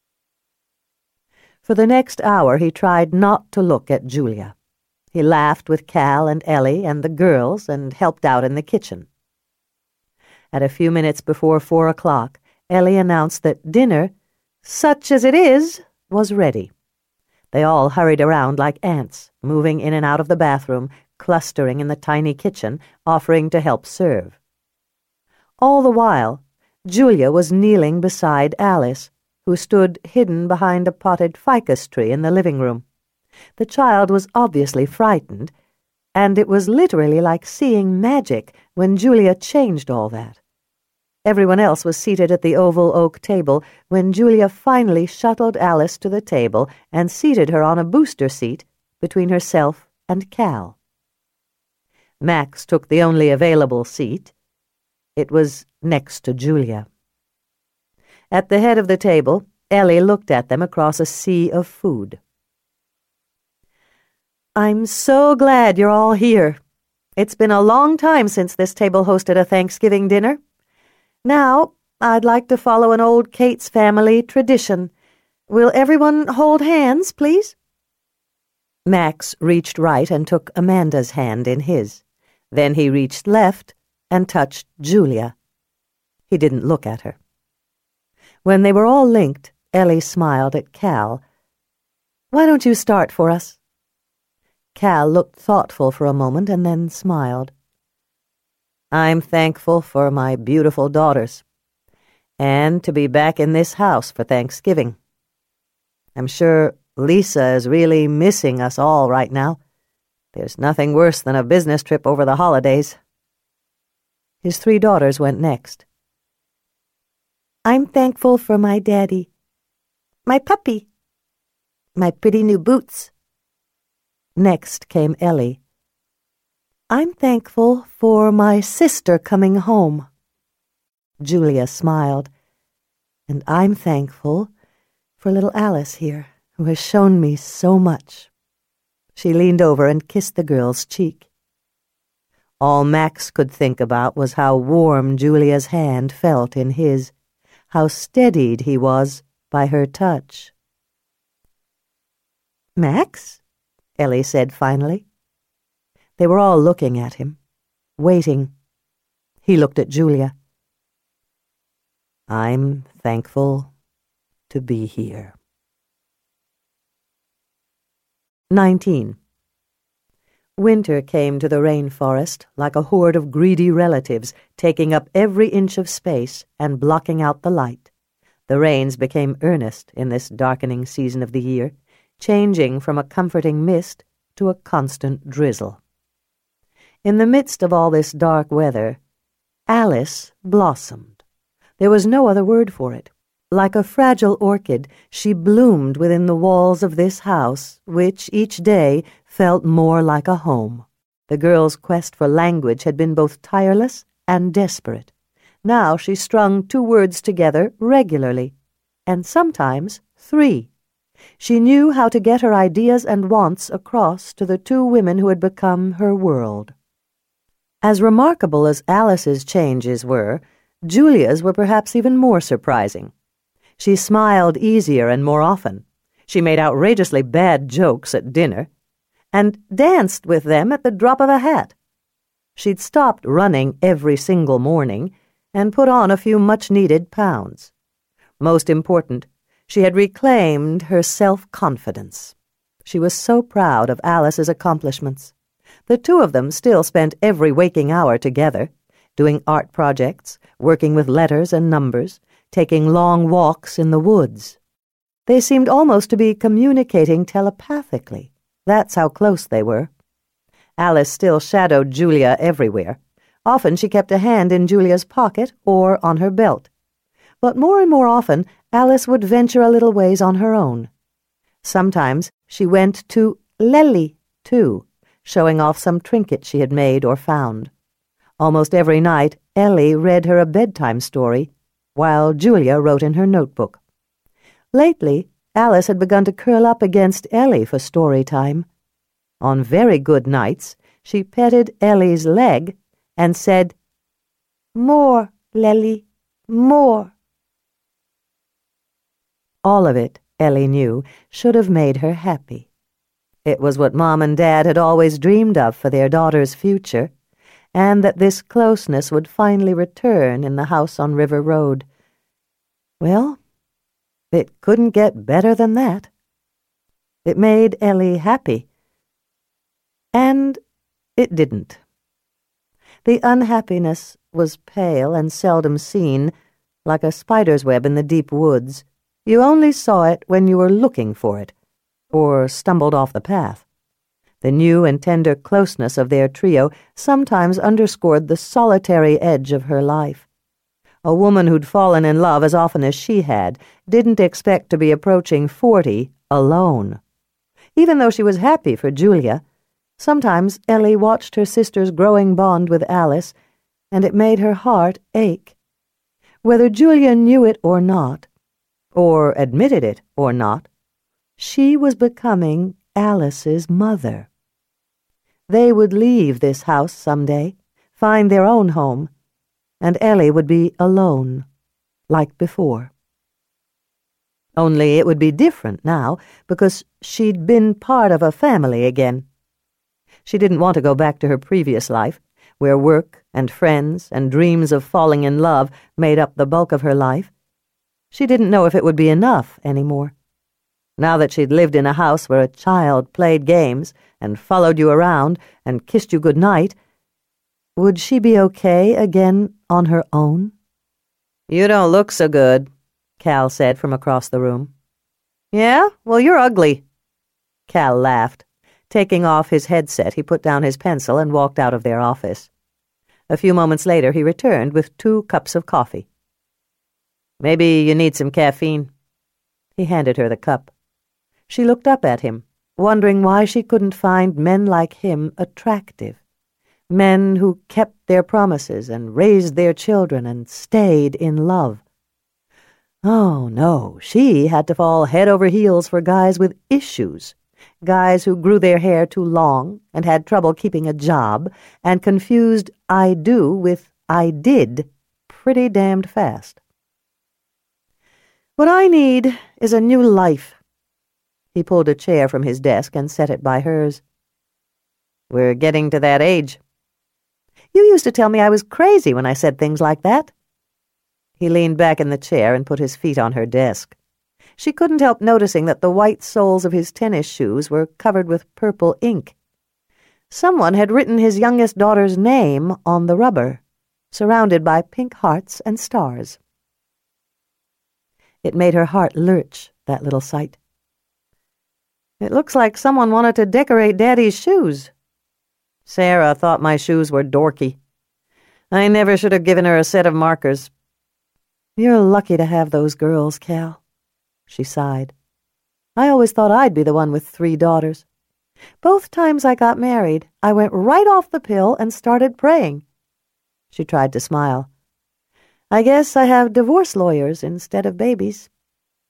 For the next hour he tried not to look at Julia. He laughed with Cal and Ellie and the girls and helped out in the kitchen. At a few minutes before 4 o'clock, Ellie announced that dinner, such as it is, was ready. They all hurried around like ants, moving in and out of the bathroom, clustering in the tiny kitchen, offering to help serve. All the while, Julia was kneeling beside Alice, who stood hidden behind a potted ficus tree in the living room. The child was obviously frightened, and it was literally like seeing magic when Julia changed all that. Everyone else was seated at the oval oak table when Julia finally shuttled Alice to the table and seated her on a booster seat between herself and Cal. Max took the only available seat. It was next to Julia. At the head of the table, Ellie looked at them across a sea of food. "I'm so glad you're all here. It's been a long time since this table hosted a Thanksgiving dinner. Now, I'd like to follow an old Cates family tradition. Will everyone hold hands, please?" Max reached right and took Amanda's hand in his. Then he reached left and touched Julia. He didn't look at her. When they were all linked, Ellie smiled at Cal. "Why don't you start for us?" Cal looked thoughtful for a moment and then smiled. "I'm thankful for my beautiful daughters, and to be back in this house for Thanksgiving. I'm sure Lisa is really missing us all right now. There's nothing worse than a business trip over the holidays." His 3 daughters went next. I'm thankful for my daddy, my puppy, my pretty new boots. Next came Ellie. "I'm thankful for my sister coming home." Julia smiled. "And I'm thankful for little Alice here, who has shown me so much." She leaned over and kissed the girl's cheek. All Max could think about was how warm Julia's hand felt in his, how steadied he was by her touch. "Max?" Ellie said finally. They were all looking at him, waiting. He looked at Julia. "I'm thankful to be here." 19. Winter came to the rainforest like a horde of greedy relatives, taking up every inch of space and blocking out the light. The rains became earnest in this darkening season of the year, changing from a comforting mist to a constant drizzle. In the midst of all this dark weather, Alice blossomed. There was no other word for it. Like a fragile orchid, she bloomed within the walls of this house, which each day felt more like a home. The girl's quest for language had been both tireless and desperate. Now she strung 2 words together regularly. and sometimes 3. She knew how to get her ideas and wants across to the 2 women who had become her world. As remarkable as Alice's changes were, Julia's were perhaps even more surprising. She smiled easier and more often. She made outrageously bad jokes at dinner, and danced with them at the drop of a hat. She'd stopped running every single morning and put on a few much-needed pounds. Most important, she had reclaimed her self-confidence. She was so proud of Alice's accomplishments. The 2 of them still spent every waking hour together, doing art projects, working with letters and numbers, taking long walks in the woods. They seemed almost to be communicating telepathically. That's how close they were. Alice still shadowed Julia everywhere. Often she kept a hand in Julia's pocket or on her belt. But more and more often, Alice would venture a little ways on her own. Sometimes she went to Lely, too, showing off some trinket she had made or found. Almost every night, Ellie read her a bedtime story, while Julia wrote in her notebook. Lately, Alice had begun to curl up against Ellie for story time. On very good nights, she petted Ellie's leg and said, "More, Lely, more." All of it, Ellie knew, should have made her happy. It was what Mom and Dad had always dreamed of for their daughter's future, and that this closeness would finally return in the house on River Road. Well, it couldn't get better than that. It made Ellie happy. And it didn't. The unhappiness was pale and seldom seen, like a spider's web in the deep woods. You only saw it when you were looking for it, or stumbled off the path. The new and tender closeness of their trio sometimes underscored the solitary edge of her life. A woman who'd fallen in love as often as she had didn't expect to be approaching 40 alone. Even though she was happy for Julia, sometimes Ellie watched her sister's growing bond with Alice, and it made her heart ache. Whether Julia knew it or not, or admitted it or not, she was becoming Alice's mother. They would leave this house someday, find their own home, and Ellie would be alone, like before. Only it would be different now, because she'd been part of a family again. She didn't want to go back to her previous life, where work and friends and dreams of falling in love made up the bulk of her life. She didn't know if it would be enough anymore. Now that she'd lived in a house where a child played games and followed you around and kissed you good night, would she be okay again on her own? "You don't look so good," Cal said from across the room. "Yeah? Well, you're ugly." Cal laughed. Taking off his headset, he put down his pencil and walked out of their office. A few moments later, he returned with 2 cups of coffee. "Maybe you need some caffeine." He handed her the cup. She looked up at him, wondering why she couldn't find men like him attractive. Men who kept their promises and raised their children and stayed in love. Oh, no, she had to fall head over heels for guys with issues. Guys who grew their hair too long and had trouble keeping a job and confused "I do" with "I did" pretty damned fast. "What I need is a new life." He pulled a chair from his desk and set it by hers. "We're getting to that age." "You used to tell me I was crazy when I said things like that." He leaned back in the chair and put his feet on her desk. She couldn't help noticing that the white soles of his tennis shoes were covered with purple ink. Someone had written his youngest daughter's name on the rubber, surrounded by pink hearts and stars. It made her heart lurch, that little sight. "It looks like someone wanted to decorate Daddy's shoes." "Sarah thought my shoes were dorky. I never should have given her a set of markers." "You're lucky to have those girls, Cal." She sighed. "I always thought I'd be the one with 3 daughters. Both times I got married, I went right off the pill and started praying." She tried to smile. "I guess I have divorce lawyers instead of babies."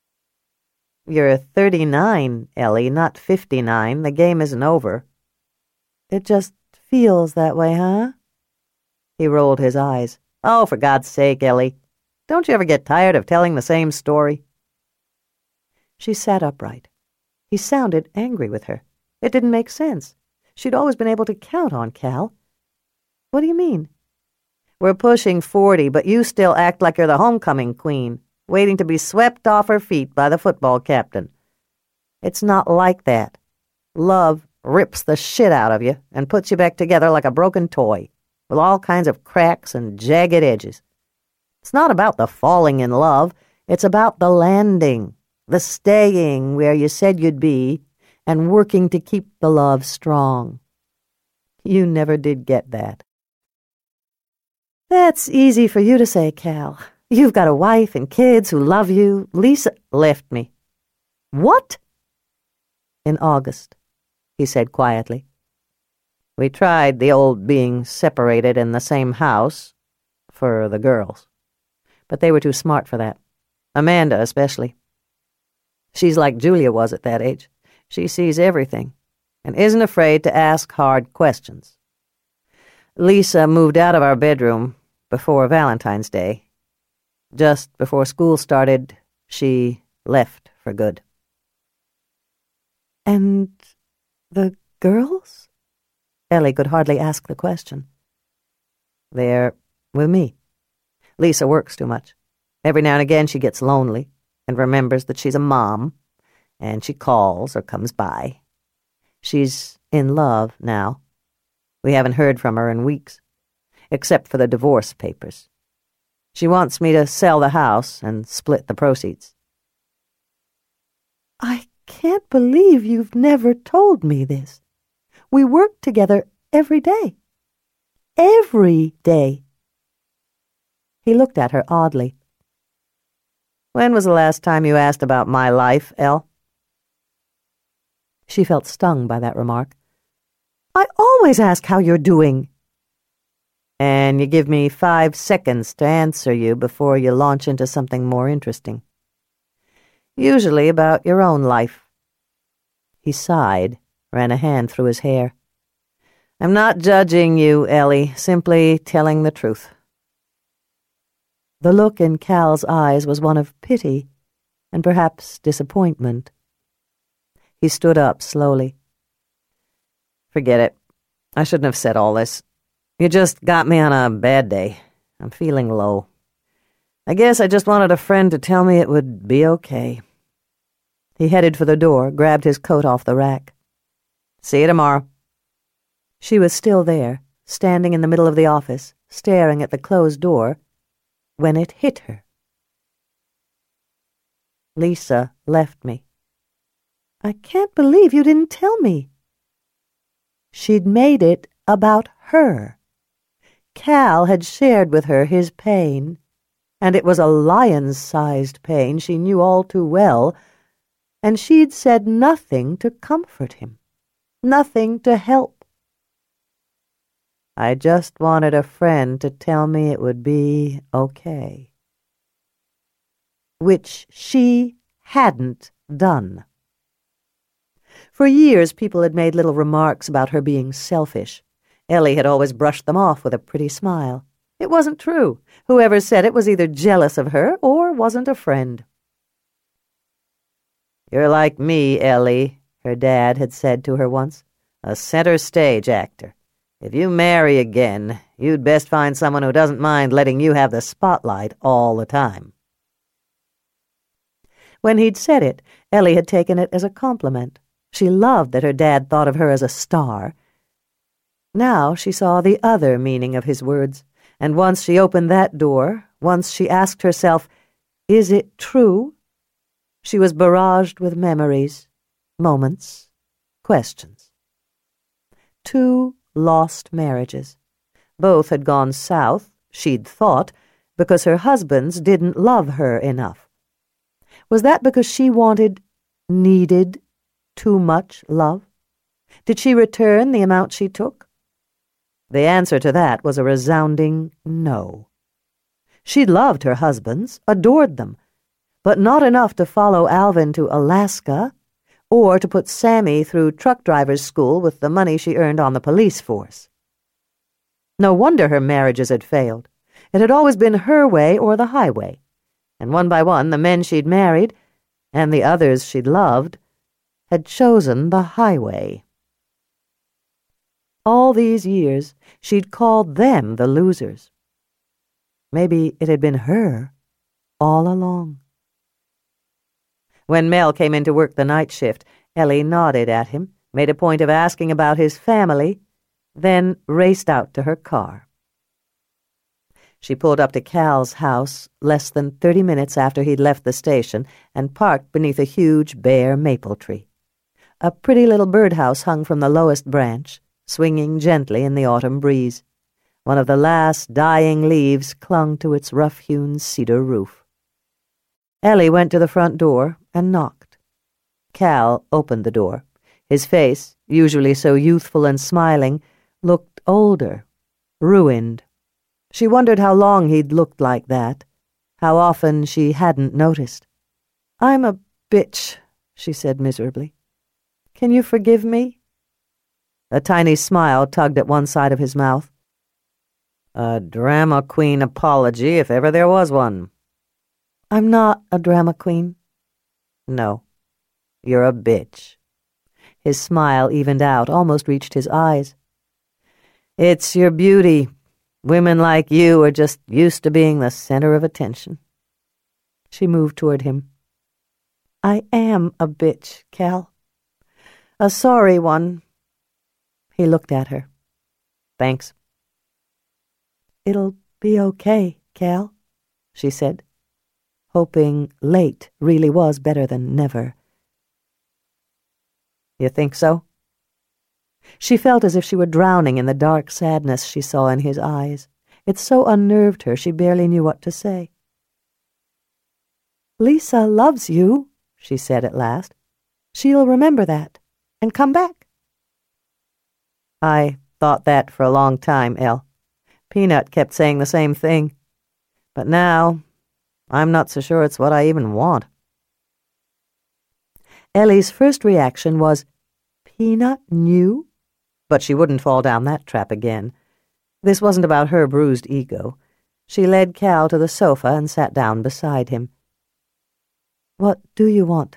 You're 39, Ellie, not 59. The game isn't over. It just feels that way, huh? He rolled his eyes. Oh, for God's sake, Ellie. Don't you ever get tired of telling the same story? She sat upright. He sounded angry with her. It didn't make sense. She'd always been able to count on Cal. What do you mean? We're pushing 40, but you still act like you're the homecoming queen, waiting to be swept off her feet by the football captain. It's not like that. Love rips the shit out of you and puts you back together like a broken toy, with all kinds of cracks and jagged edges. It's not about the falling in love. It's about the landing, the staying where you said you'd be, and working to keep the love strong. You never did get that. That's easy for you to say, Cal. You've got a wife and kids who love you. Lisa left me. What? In August, he said quietly. We tried the old being separated in the same house for the girls, but they were too smart for that. Amanda especially. She's like Julia was at that age. She sees everything and isn't afraid to ask hard questions. Lisa moved out of our bedroom before Valentine's Day. Just before school started, she left for good. And the girls? Ellie could hardly ask the question. They're with me. Lisa works too much. Every now and again she gets lonely and remembers that she's a mom, and she calls or comes by. She's in love now. We haven't heard from her in weeks, except for the divorce papers. She wants me to sell the house and split the proceeds. I can't believe you've never told me this. We work together every day. Every day. He looked at her oddly. When was the last time you asked about my life, Elle? She felt stung by that remark. I always ask how you're doing. And you give me 5 seconds to answer you before you launch into something more interesting. Usually about your own life. He sighed, ran a hand through his hair. I'm not judging you, Ellie, simply telling the truth. The look in Cal's eyes was one of pity and perhaps disappointment. He stood up slowly. Forget it. I shouldn't have said all this. You just got me on a bad day. I'm feeling low. I guess I just wanted a friend to tell me it would be okay. He headed for the door, grabbed his coat off the rack. See you tomorrow. She was still there, standing in the middle of the office, staring at the closed door, when it hit her. Lisa left me. I can't believe you didn't tell me. She'd made it about her. Cal had shared with her his pain, and it was a lion-sized pain she knew all too well, and she'd said nothing to comfort him, nothing to help. I just wanted a friend to tell me it would be okay. Which she hadn't done. For years, people had made little remarks about her being selfish. Ellie had always brushed them off with a pretty smile. It wasn't true. Whoever said it was either jealous of her or wasn't a friend. You're like me, Ellie, her dad had said to her once, a center stage actor. If you marry again, you'd best find someone who doesn't mind letting you have the spotlight all the time. When he'd said it, Ellie had taken it as a compliment. She loved that her dad thought of her as a star. Now she saw the other meaning of his words, and once she opened that door, once she asked herself, is it true? She was barraged with memories, moments, questions. 2 lost marriages. Both had gone south, she'd thought, because her husbands didn't love her enough. Was that because she needed too much love? Did she return the amount she took? The answer to that was a resounding no. She'd loved her husbands, adored them, but not enough to follow Alvin to Alaska or to put Sammy through truck driver's school with the money she earned on the police force. No wonder her marriages had failed. It had always been her way or the highway, and one by one the men she'd married, and the others she'd loved, had chosen the highway. All these years, she'd called them the losers. Maybe it had been her all along. When Mel came in to work the night shift, Ellie nodded at him, made a point of asking about his family, then raced out to her car. She pulled up to Cal's house less than 30 minutes after he'd left the station and parked beneath a huge bare maple tree. A pretty little birdhouse hung from the lowest branch, swinging gently in the autumn breeze. One of the last dying leaves clung to its rough-hewn cedar roof. Ellie went to the front door and knocked. Cal opened the door. His face, usually so youthful and smiling, looked older, ruined. She wondered how long he'd looked like that, how often she hadn't noticed. "I'm a bitch," she said miserably. "Can you forgive me?" A tiny smile tugged at one side of his mouth. "A drama queen apology, if ever there was one." "I'm not a drama queen." "No, you're a bitch." His smile evened out, almost reached his eyes. "It's your beauty. Women like you are just used to being the center of attention." She moved toward him. "I am a bitch, Cal. A sorry one." He looked at her. "Thanks." "It'll be okay, Cal," she said, hoping late really was better than never. "You think so?" She felt as if she were drowning in the dark sadness she saw in his eyes. It so unnerved her she barely knew what to say. "Lisa loves you," she said at last. "She'll remember that and come back." "I thought that for a long time, Elle. Peanut kept saying the same thing. But now, I'm not so sure it's what I even want." Ellie's first reaction was, Peanut knew? But she wouldn't fall down that trap again. This wasn't about her bruised ego. She led Cal to the sofa and sat down beside him. "What do you want?"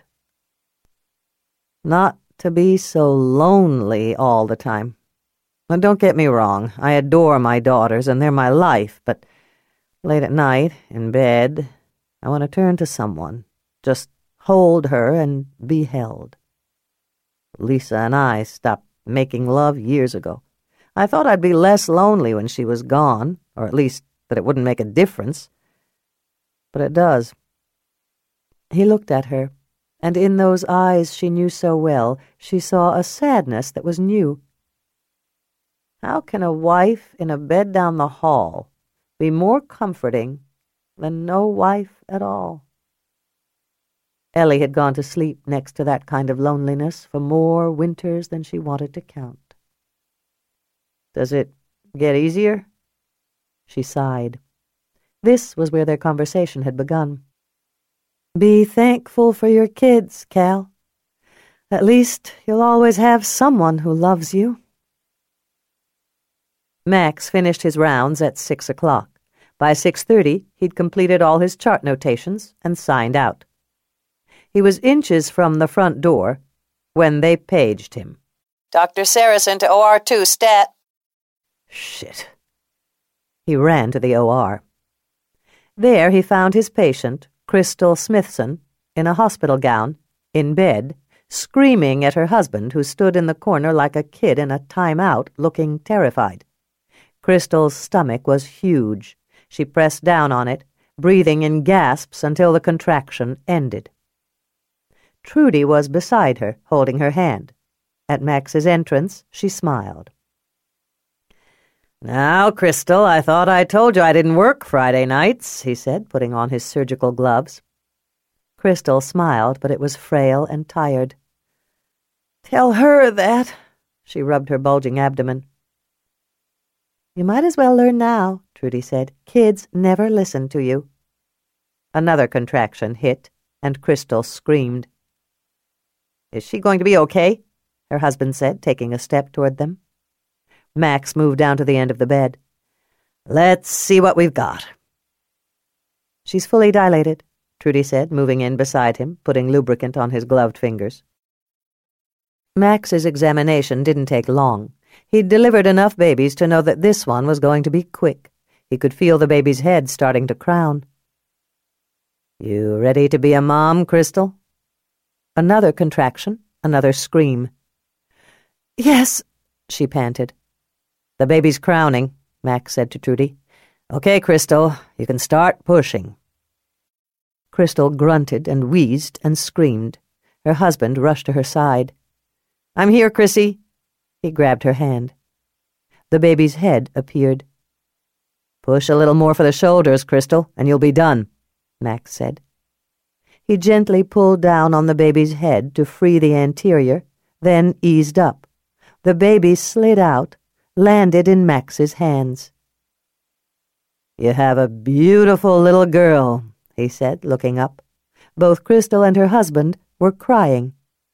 "Not to be so lonely all the time. Now, don't get me wrong, I adore my daughters and they're my life, but late at night, in bed, I want to turn to someone, just hold her and be held. Lisa and I stopped making love years ago. I thought I'd be less lonely when she was gone, or at least that it wouldn't make a difference. But it does." He looked at her, and in those eyes she knew so well, she saw a sadness that was new. How can a wife in a bed down the hall be more comforting than no wife at all? Ellie had gone to sleep next to that kind of loneliness for more winters than she wanted to count. "Does it get easier?" She sighed. This was where their conversation had begun. "Be thankful for your kids, Cal. At least you'll always have someone who loves you." Max finished his rounds at 6 o'clock. By 6:30, he'd completed all his chart notations and signed out. He was inches from the front door when they paged him. "Dr. Saracen to OR2, stat." Shit. He ran to the OR. There he found his patient, Crystal Smithson, in a hospital gown, in bed, screaming at her husband, who stood in the corner like a kid in a timeout, looking terrified. Crystal's stomach was huge. She pressed down on it, breathing in gasps until the contraction ended. Trudy was beside her, holding her hand. At Max's entrance, she smiled. "Now, Crystal, I thought I told you I didn't work Friday nights," he said, putting on his surgical gloves. Crystal smiled, but it was frail and tired. "Tell her that," she rubbed her bulging abdomen. "You might as well learn now," Trudy said. "Kids never listen to you." Another contraction hit, and Crystal screamed. "Is she going to be okay?" her husband said, taking a step toward them. Max moved down to the end of the bed. "Let's see what we've got." "She's fully dilated," Trudy said, moving in beside him, putting lubricant on his gloved fingers. Max's examination didn't take long. He'd delivered enough babies to know that this one was going to be quick. He could feel the baby's head starting to crown. "You ready to be a mom, Crystal?" Another contraction, another scream. "Yes," she panted. "The baby's crowning," Max said to Trudy. "Okay, Crystal, you can start pushing." Crystal grunted and wheezed and screamed. Her husband rushed to her side. "I'm here, Chrissy." He grabbed her hand. The baby's head appeared. "Push a little more for the shoulders, Crystal, and you'll be done," Max said. He gently pulled down on the baby's head to free the anterior, then eased up. The baby slid out, landed in Max's hands. "You have a beautiful little girl," he said, looking up. Both Crystal and her husband were crying.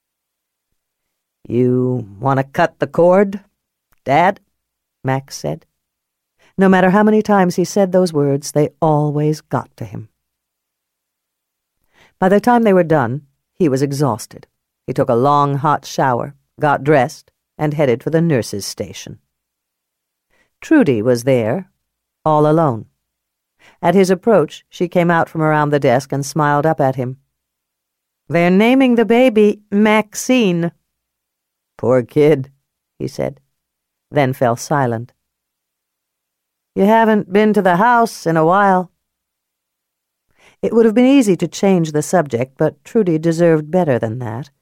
"You want to cut the cord, Dad?" Max said. No matter how many times he said those words, they always got to him. By the time they were done, he was exhausted. He took a long, hot shower, got dressed, and headed for the nurse's station. Trudy was there, all alone. At his approach, she came out from around the desk and smiled up at him. "They're naming the baby Maxine." "Poor kid," he said, then fell silent. "You haven't been to the house in a while." It would have been easy to change the subject, but Trudy deserved better than that.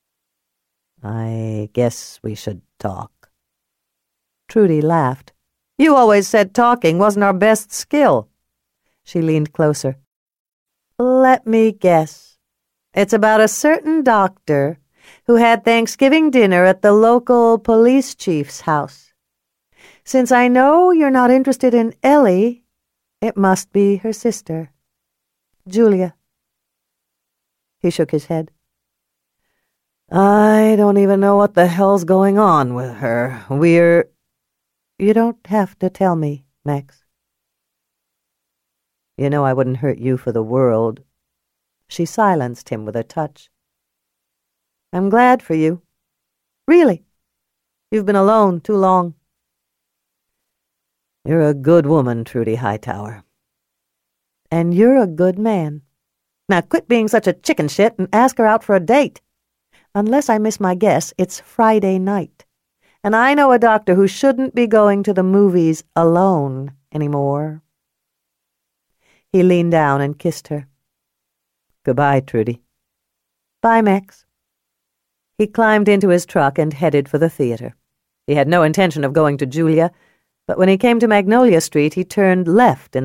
"I guess we should talk." Trudy laughed. "You always said talking wasn't our best skill." She leaned closer. "Let me guess. It's about a certain doctor who had Thanksgiving dinner at the local police chief's house. Since I know you're not interested in Ellie, it must be her sister, Julia." He shook his head. "I don't even know what the hell's going on with her. You don't have to tell me, Max." "You know I wouldn't hurt you for the world." She silenced him with a touch. "I'm glad for you. Really. You've been alone too long." "You're a good woman, Trudy Hightower." "And you're a good man. Now quit being such a chicken shit and ask her out for a date. Unless I miss my guess, it's Friday night. And I know a doctor who shouldn't be going to the movies alone anymore." He leaned down and kissed her. "Goodbye, Trudy." "Bye, Max." He climbed into his truck and headed for the theater. He had no intention of going to Julia, but when he came to Magnolia Street, he turned left